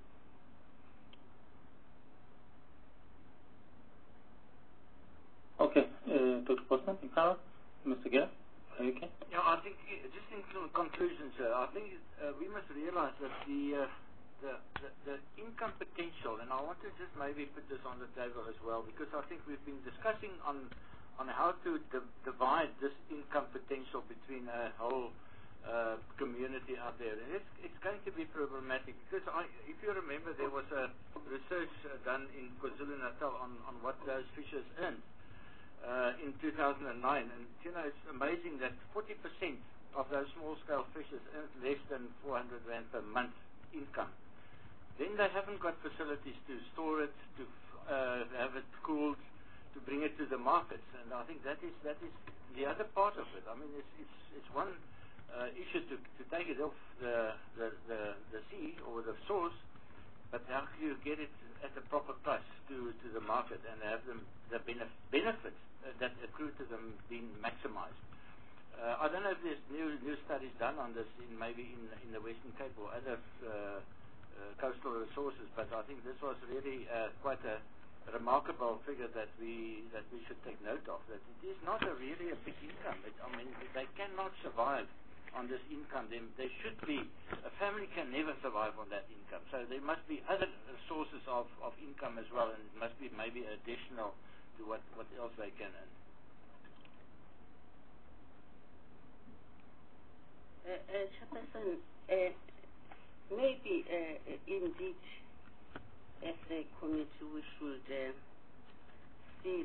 Speaker 1: Okay, Dr. Postman, Mr. Gera, are you okay?
Speaker 7: Yeah, I think just in conclusion, sir, I think we must realize that the income potential, and I want to just maybe put this on the table as well, because I think we've been discussing on how to divide this income potential between a whole community out there, and it's going to be problematic, because if you remember, there was a research done in KwaZulu-Natal on what those fishers earned in 2009, and it's amazing that 40% of those small-scale fishers earned less than 400 rand per month income. Then they haven't got facilities to store it, to have it cooled, to bring it to the markets, and I think that is the other part of it. I mean, it's one issue to take it off the sea or the source, but how do you get it at the proper price to the market and have the benefits that accrue to them being maximized? I don't know if there's new studies done on this maybe in the Western Cape or other coastal resources, but I think this was really quite a remarkable figure that we should take note of. That it is not really a big income. I mean, they cannot survive on this income. There should be a family can never survive on that income. So there must be other sources of income as well, and it must be maybe additional to what else they can earn.
Speaker 4: Chairperson, maybe indeed, as a committee, we should see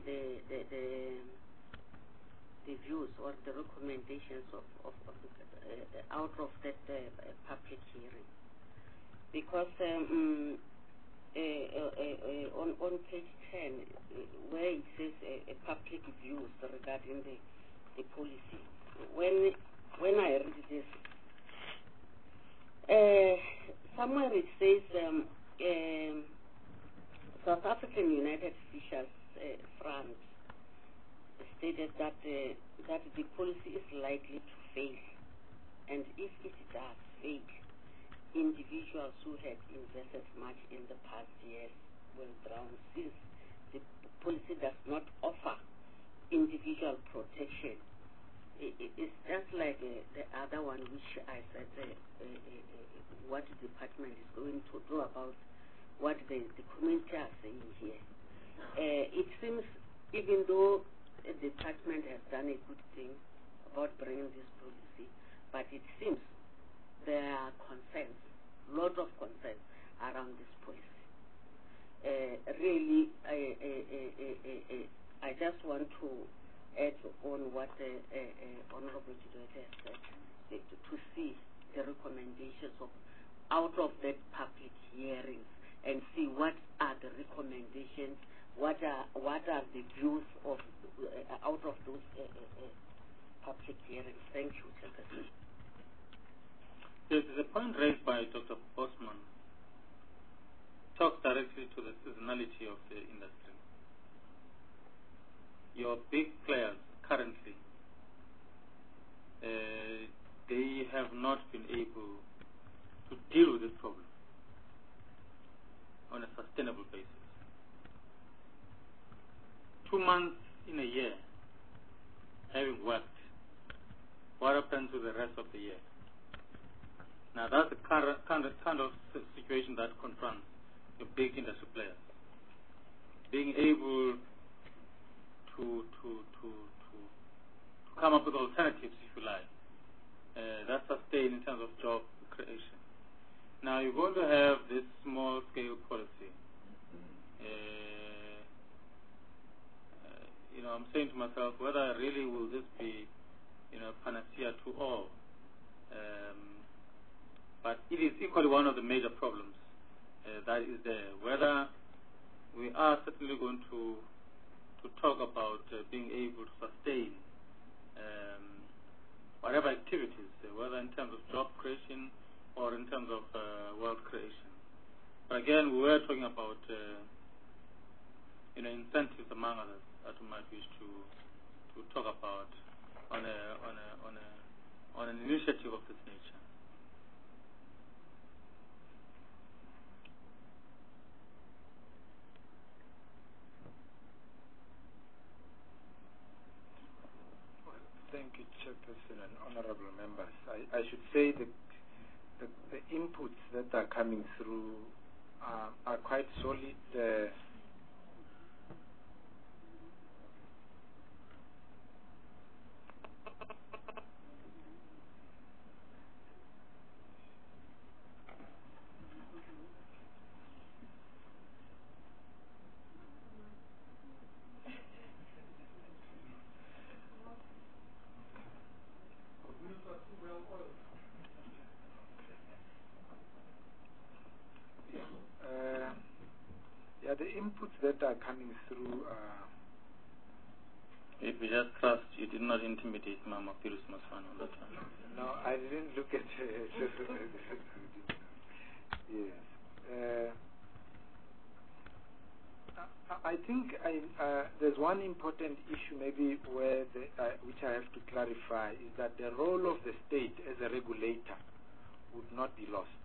Speaker 4: the views or the recommendations of out of that public hearing, because on page 10, where it says a public views regarding the policy, when I read this, somewhere it says South African United Fishers Front stated that the policy is likely to fail, and if it does fail, individuals who had invested much in the past years will drown, since the policy does not offer individual protection. It's just like the other one which I said, what the department is going to do about what the community are saying here. It seems, even though the department has done a good thing about bringing this policy, but it seems there are concerns, lots of concerns around this policy. Really, I just want to add on what Honorable Judith has said, to see the recommendations out of that public hearings and see what are the recommendations, what are the views of out of those public hearings. Thank you, Chairperson.
Speaker 1: Yes, the point raised by Dr. Bosman talks directly to the seasonality of the industry. Your big players currently, they have not been able to deal with this problem on a sustainable basis. 2 months in a year having worked, what happens to the rest of the year? Now that's the kind of situation that confronts the big industry players. Being able to come up with alternatives, if you like, that sustain in terms of job creation. Now you're going to have this small-scale policy. I'm saying to myself, whether really will this be, panacea to all? But it is equally one of the major problems that is there. Whether we are certainly going to talk about being able to sustain whatever activities, whether in terms of job creation or in terms of wealth creation. But again, we were talking about incentives among others that we might wish to talk about on an initiative of this nature.
Speaker 3: Thank you, Chairperson and honorable members. I should say the inputs that are coming through are quite solid. The inputs that are coming through.
Speaker 1: If we just trust, you did not intimidate Mama Pirus Maswan on that one.
Speaker 3: No, I didn't look at yes. I think there's one important issue maybe where which I have to clarify, is that the role of the state as a regulator would not be lost.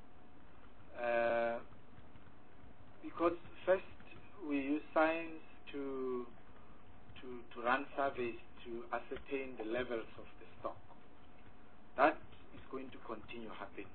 Speaker 3: Because first we use science to run surveys to ascertain the levels of the stock. That is going to continue happening.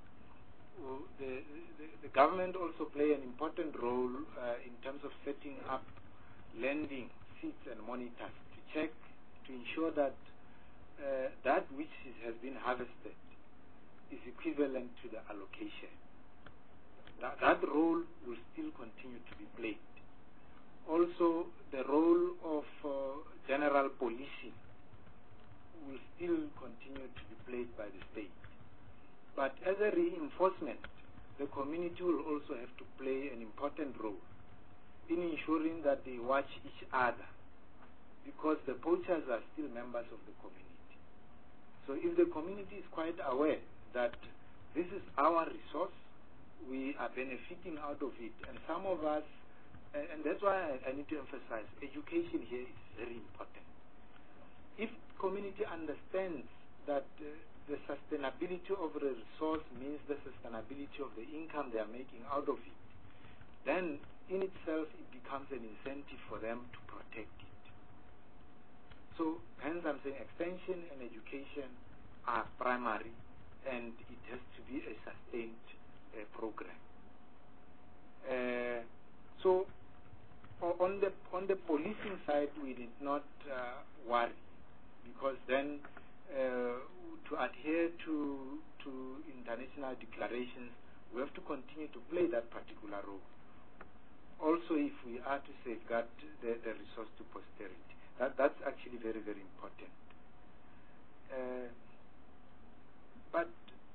Speaker 3: The government also play an important role in terms of setting up lending seats and monitors to check, to ensure that that which has been harvested is equivalent to the allocation. That role will still continue to be played. Also, the role of general policing will still continue to be played by the state. But as a reinforcement, the community will also have to play an important role in ensuring that they watch each other, because the poachers are still members of the community. So if the community is quite aware that this is our resource, we are benefiting out of it, and some of us, and that's why I need to emphasize, education here is very important. If community understands that the sustainability of the resource means the sustainability of the income they are making out of it, then in itself it becomes an incentive for them to protect it. So hence I'm saying extension and education are primary, and it has to be a sustained program. So on the policing side, we did not worry, because then to adhere to international declarations, we have to continue to play that particular role. Also, if we are to safeguard the resource to posterity, that's actually very, very important. But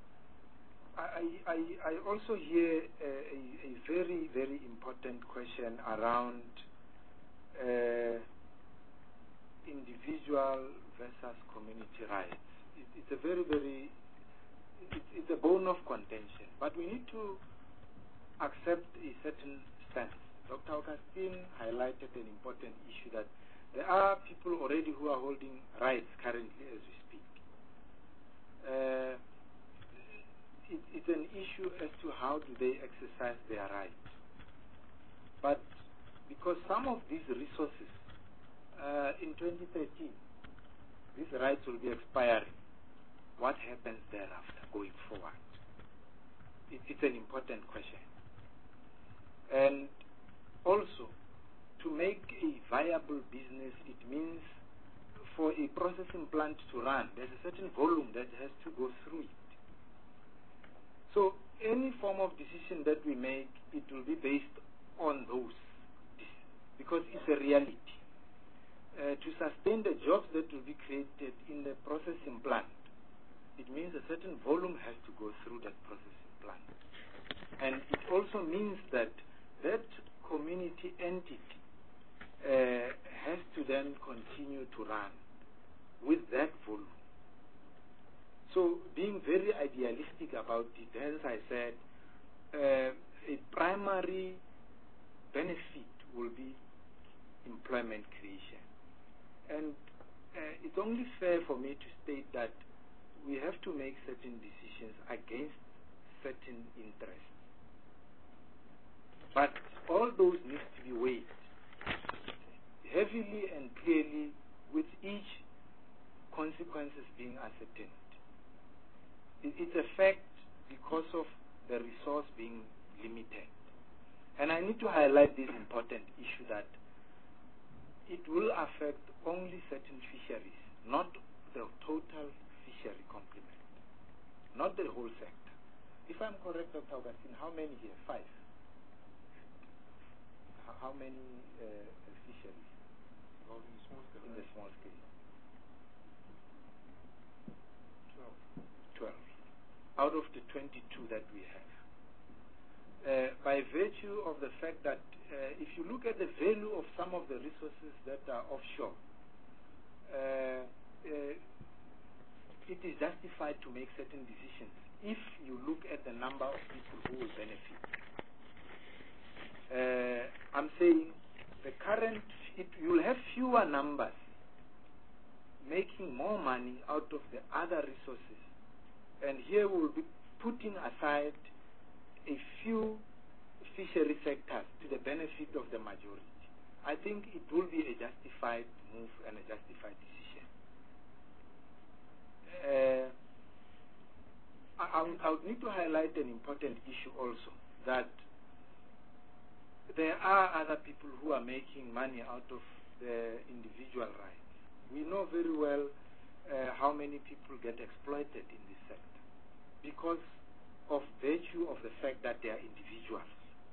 Speaker 3: I also hear a very, very important question around individual versus community rights. It's a very, very, it's a bone of contention. But we need to accept a certain stance. Dr. Augustine highlighted an important issue, that there are people already who are holding rights currently as we speak. It's an issue as to how do they exercise their rights. But because some of these resources, in 2013, these rights will be expiring, what happens thereafter going forward? It's an important question. And also, to make a viable business, it means for a processing plant to run, there's a certain volume that has to go through it. So any form of decision that we make, it will be based on those, because it's a reality. To sustain the jobs that will be created in the processing plant, it means a certain volume has to go through that processing plant. And it also means that that community entity has to then continue to run with that volume. So being very idealistic about it, as I said, a primary benefit will be employment creation. And it's only fair for me to state that we have to make certain decisions against certain interests. But all those need to be weighed heavily and clearly, with each consequences being ascertained. It's a fact because of the resource being limited. And I need to highlight this important issue, that it will affect only certain fisheries, not the total fishery complement, not the whole sector. If I'm correct, Dr. Augustine, how many here? 5. How many fisheries?
Speaker 5: Well, in the small scale.
Speaker 3: In the small scale. 12. Out of the 22 that we have. By virtue of the fact that if you look at the value of some of the resources that are offshore, it is justified to make certain decisions if you look at the number of people who will benefit. I'm saying the current you'll have fewer numbers making more money out of the other resources. And here we'll be putting aside a few fishery sectors to the benefit of the majority. I think it will be a justified move and a justified decision. I would need to highlight an important issue also, that there are other people who are making money out of the individual rights. We know very well how many people get exploited in this sector because of virtue of the fact that they are individuals.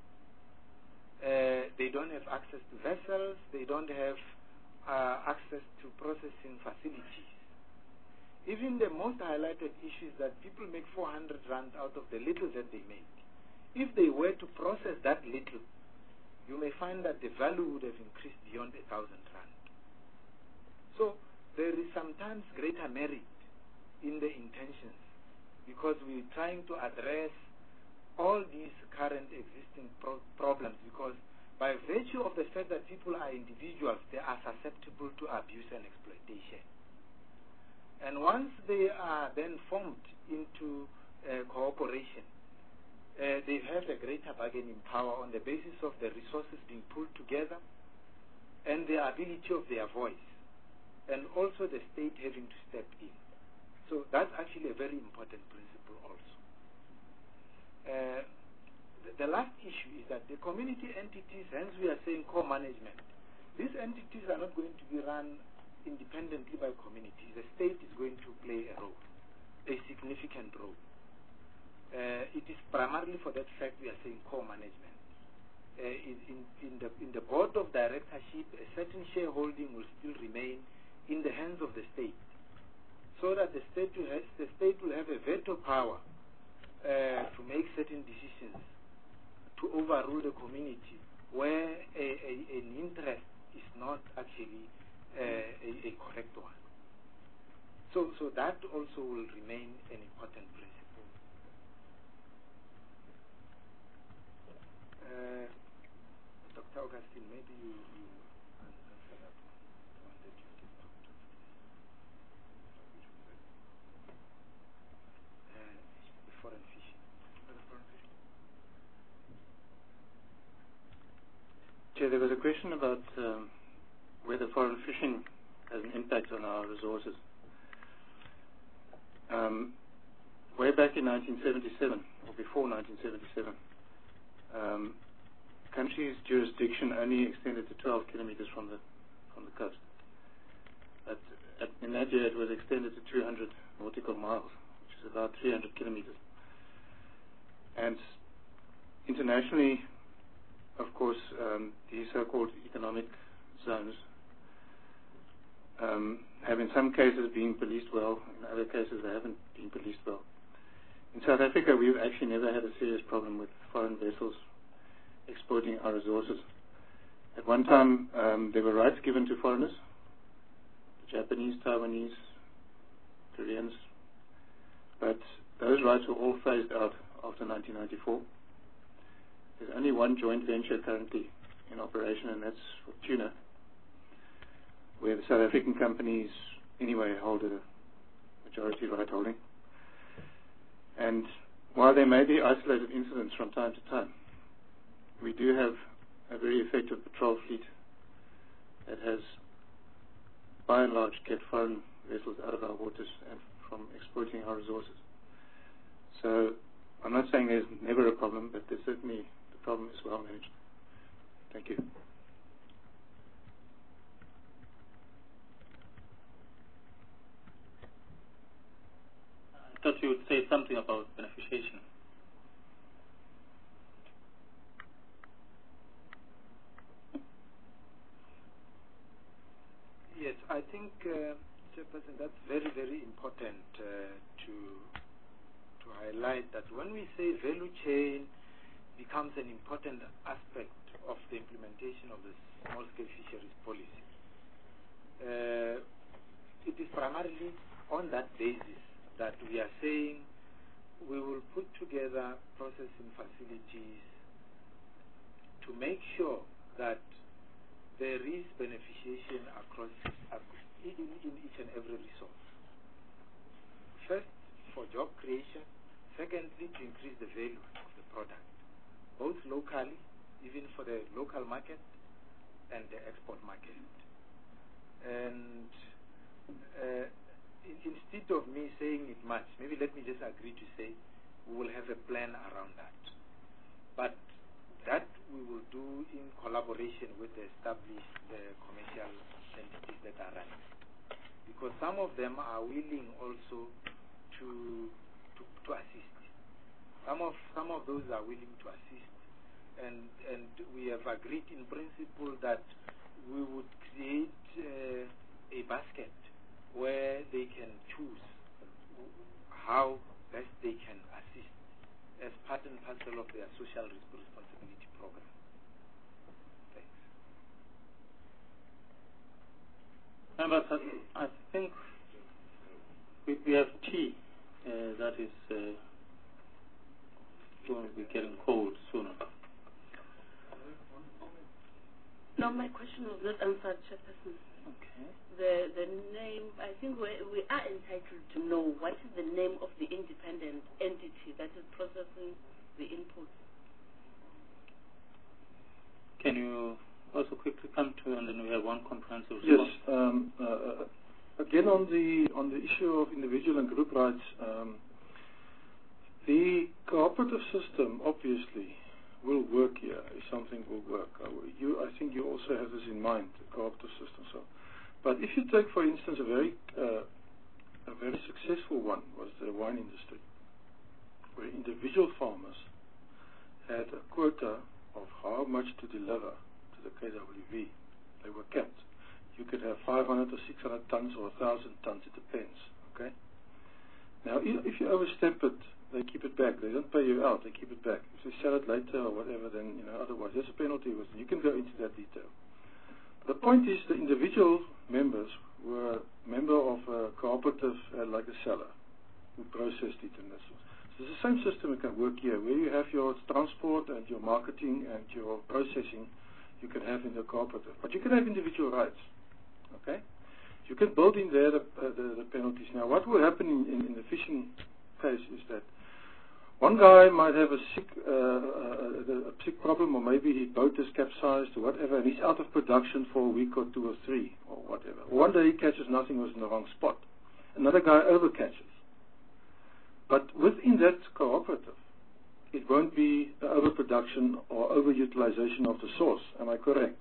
Speaker 3: They don't have access to vessels, they don't have access to processing facilities. Even the most highlighted issue is that people make 400 rand out of the little that they make. If they were to process that little, you may find that the value would have increased beyond 1,000 rand. So there is sometimes greater merit in the intentions because we're trying to address all these current existing problems, because by virtue of the fact that people are individuals, they are susceptible to abuse and exploitation. And once they are then formed into cooperation, they have a greater bargaining power on the basis of the resources being pulled together and the ability of their voice, and also the state having to step in. So that's actually a very important principle also. The last issue is that the community entities, hence we are saying co-management, these entities are not going to be run independently by communities. The state is going to play a role, a significant role. It is primarily for that fact we are saying co-management. In the board of directorship, a certain shareholding will still remain in the hands of the state, so that the state will have a veto power to make certain decisions to overrule the community where an interest is not actually a correct one. So that also will remain an important principle. Dr. Augustine, maybe you answer that one. The one that you just talked of. The foreign fishing.
Speaker 5: Chair, there was a question about whether foreign fishing has an impact on our resources. Way back in 1977, or before 1977, country's jurisdiction only extended to 12 kilometers from the coast. But in that year, it was extended to 200 nautical miles, which is about 300 kilometers. And internationally, of course, the so-called economic zones have in some cases been policed well, in other cases they haven't been policed well. In South Africa, we've actually never had a serious problem with foreign vessels exploiting our resources. At one time, there were rights given to foreigners, the Japanese, Taiwanese, Koreans, but those rights were all phased out after 1994. There's only one joint venture currently in operation, and that's for tuna, where the South African companies anyway hold a majority right holding. And while there may be isolated incidents from time to time, we do have a very effective patrol fleet that has, by and large, kept foreign vessels out of our waters and from exploiting our resources. So I'm not saying there's never a problem, but there's certainly the problem is well managed. Thank you.
Speaker 1: I thought you would say something about beneficiation.
Speaker 3: Yes, I think, Chairperson, that's very, very important to highlight that when we say value chain becomes an important aspect of the implementation of the small-scale fisheries policy. It is primarily on that basis that we are saying we will put together processing facilities to make sure that there is beneficiation across in each and every resource. First, for job creation. Secondly, to increase the value of the product, both locally, even for the local market and the export market. And instead of me saying it much, maybe let me just agree to say we will have a plan around that. But that we will do in collaboration with the established commercial entities that are running. Because some of them are willing also to assist. Some of those are willing to assist, and we have agreed in principle that we would create a basket where they can choose how best they can assist as part and parcel of their social responsibility program. Thanks.
Speaker 1: Members, I think we have tea that is going to be getting cold sooner.
Speaker 2: No, my question was not answered, Chairperson.
Speaker 1: Okay.
Speaker 2: The name, I think we are entitled to know what is the name of the independent entity that is processing the inputs.
Speaker 1: Can you also quickly come to, and then we have one comprehensive
Speaker 5: Yes.
Speaker 1: response?
Speaker 5: Again, on the issue of individual and group rights, the cooperative system obviously will work here if something will work. I think you also have this in mind, the cooperative system. So, but if you take, for instance, a very successful one was the wine industry, where individual farmers had a quota of how much to deliver to the KWV. They were capped. You could have 500 or 600 tons or 1,000 tons, it depends. Okay. Now, if you overstep it, they keep it back. They don't pay you out. They keep it back. If they sell it later or whatever, then otherwise there's a penalty. You can go into that detail. The point is, the individual members were a member of a cooperative, like a seller, who processed it and this. So it's the same system that can work here, where you have your transport and your marketing and your processing. You can have in the cooperative, but you can have individual rights. Okay. You can build in there the penalties. Now, what will happen in the fishing case is that one guy might have a sick problem, or maybe his boat is capsized or whatever, and he's out of production for a week or 2 or 3 or whatever. One day he catches nothing, was in the wrong spot. Another guy overcatches. But within that cooperative, it won't be overproduction or overutilization of the source. Am I correct?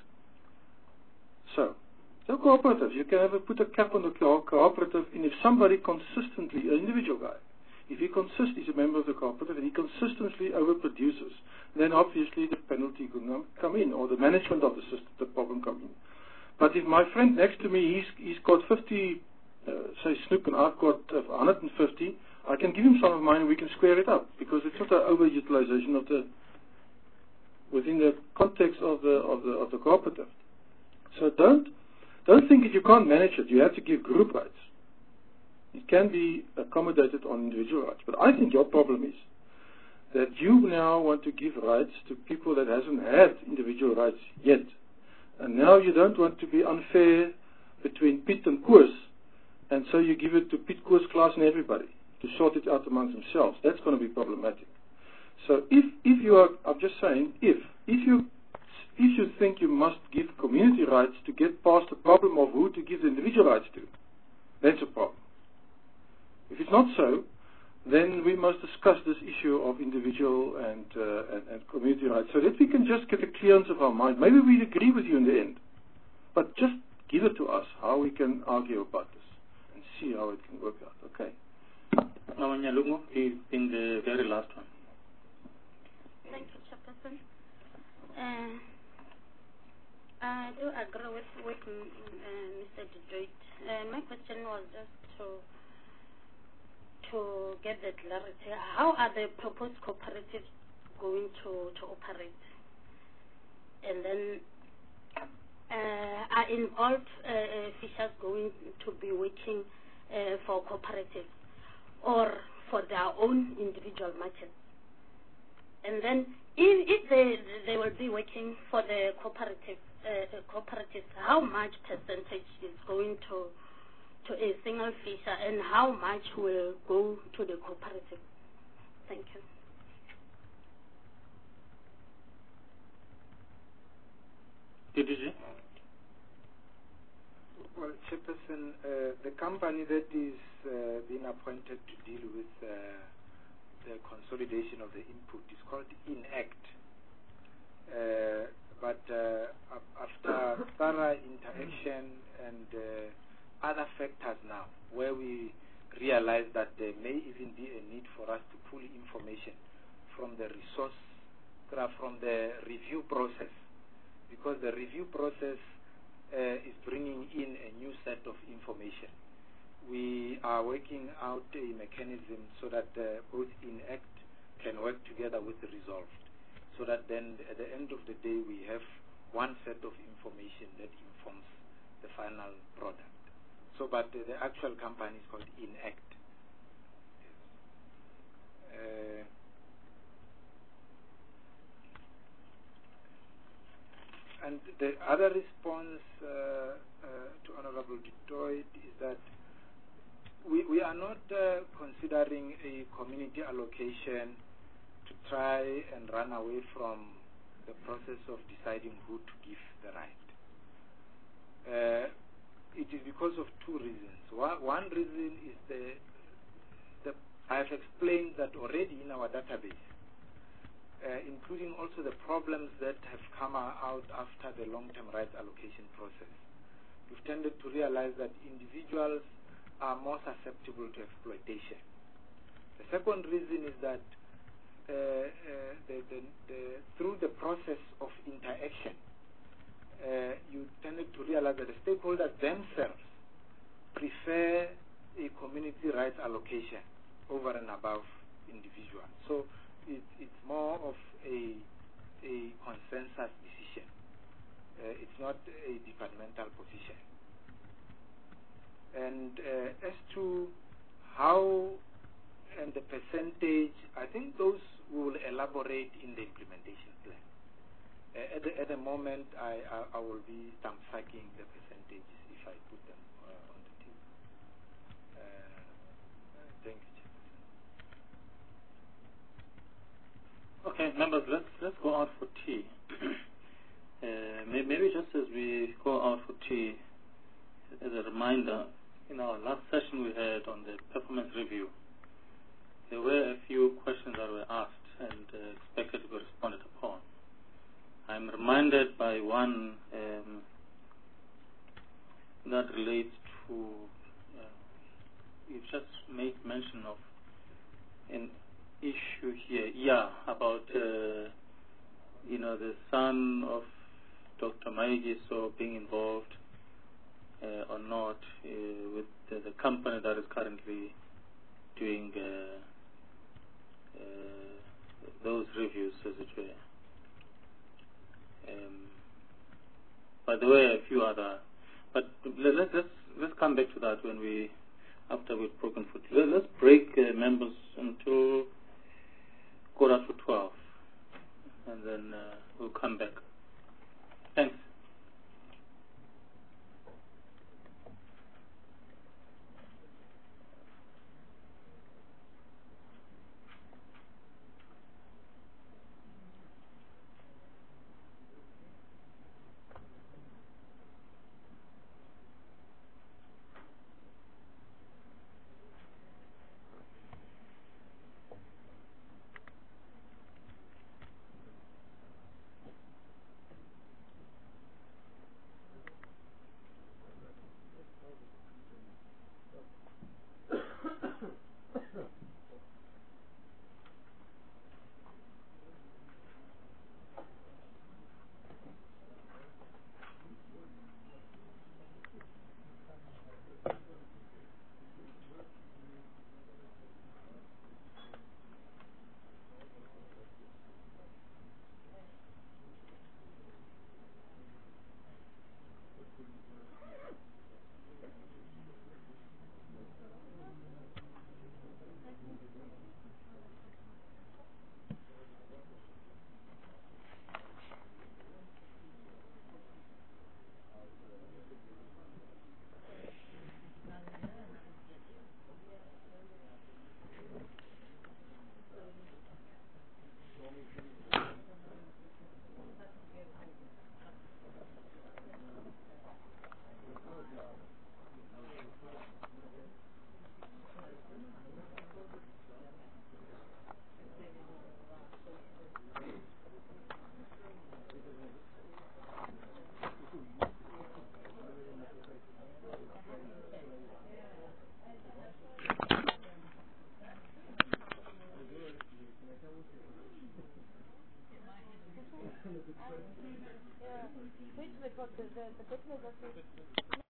Speaker 5: So cooperative, you can put a cap on the cooperative, and if somebody consistently, an individual guy, if he he's a member of the cooperative, and he consistently overproduces, then obviously the penalty could come in, or the management of the system, the problem come in. But if my friend next to me, he's got 50, say snook, and I've got 150, I can give him some of mine and we can square it up, because it's not an overutilization of within the context of the cooperative. So don't think that you can't manage it. You have to give group rights. It can be accommodated on individual rights. But I think your problem is that you now want to give rights to people that hasn't had individual rights yet. And now you don't want to be unfair between Piet and Koos, and so you give it to Piet, Koos, Klaas, and everybody to sort it out amongst themselves. That's going to be problematic. So if you are, I'm just saying, if you think you must give community rights to get past the problem of who to give the individual rights to, that's a problem. If it's not so, then we must discuss this issue of individual and community rights, so that we can just get a clearance of our mind. Maybe we agree with you in the end, but just give it to us how we can argue about this and see how it can work out. Okay.
Speaker 1: Now, Nyalungu, you've been the very last one.
Speaker 9: Thank you, Chairperson. I do agree with Mr. Du Toit. My question was just to get the clarity. How are the proposed cooperatives going to operate? And then are involved fishers going to be working for cooperatives or for their own individual markets? And then if they will be working for the cooperative, cooperatives, how much percentage is going to a single fisher and how much will go to the cooperative? Thank you.
Speaker 6: DDG?
Speaker 3: Well, Chairperson, the company that is being appointed to deal with the consolidation of the input is called INACT. But after thorough interaction and other factors now, where we realize that there may even be a need for us to pull information from the from the review process, because the review process is bringing in a new set of information. We are working out a mechanism so that both INACT can work together with the Resolved, so that then at the end of the day we have one set of information that informs the final product. So, but the actual company is called INACT. And the other response to Honorable Detroit is that we are not considering a community allocation to try and run away from the process of deciding who to give the right. It is because of two reasons. One reason is I have explained that already in our database, including also the problems that have come out after the long-term rights allocation process. We've tended to realize that individuals are more susceptible to exploitation. The second reason is that through the process of interaction, you tended to realize that the stakeholders themselves prefer a community rights allocation over and above individuals. So it's more of a consensus decision. It's not a departmental position. And as to how and the percentage, I think those we will elaborate in the implementation plan. At the moment, I will be stamp-sucking the percentages if I put them on the table. Thank you, Chairperson.
Speaker 6: Okay, members, let's go out for tea. Maybe just as we go out for tea, as a reminder, in our last session we had on the performance review, there were a few questions that were asked and expected to be responded upon. I'm reminded by one that relates to, you've just made mention of an issue here, about, the son of Dr. Maigiso being involved or not with the company that is currently doing those reviews, as it were. By the way, a few other, but let's come back to that after we've broken for tea. Let's break members until 11:45, and then we'll come back. Thanks.
Speaker 10: Which the business association.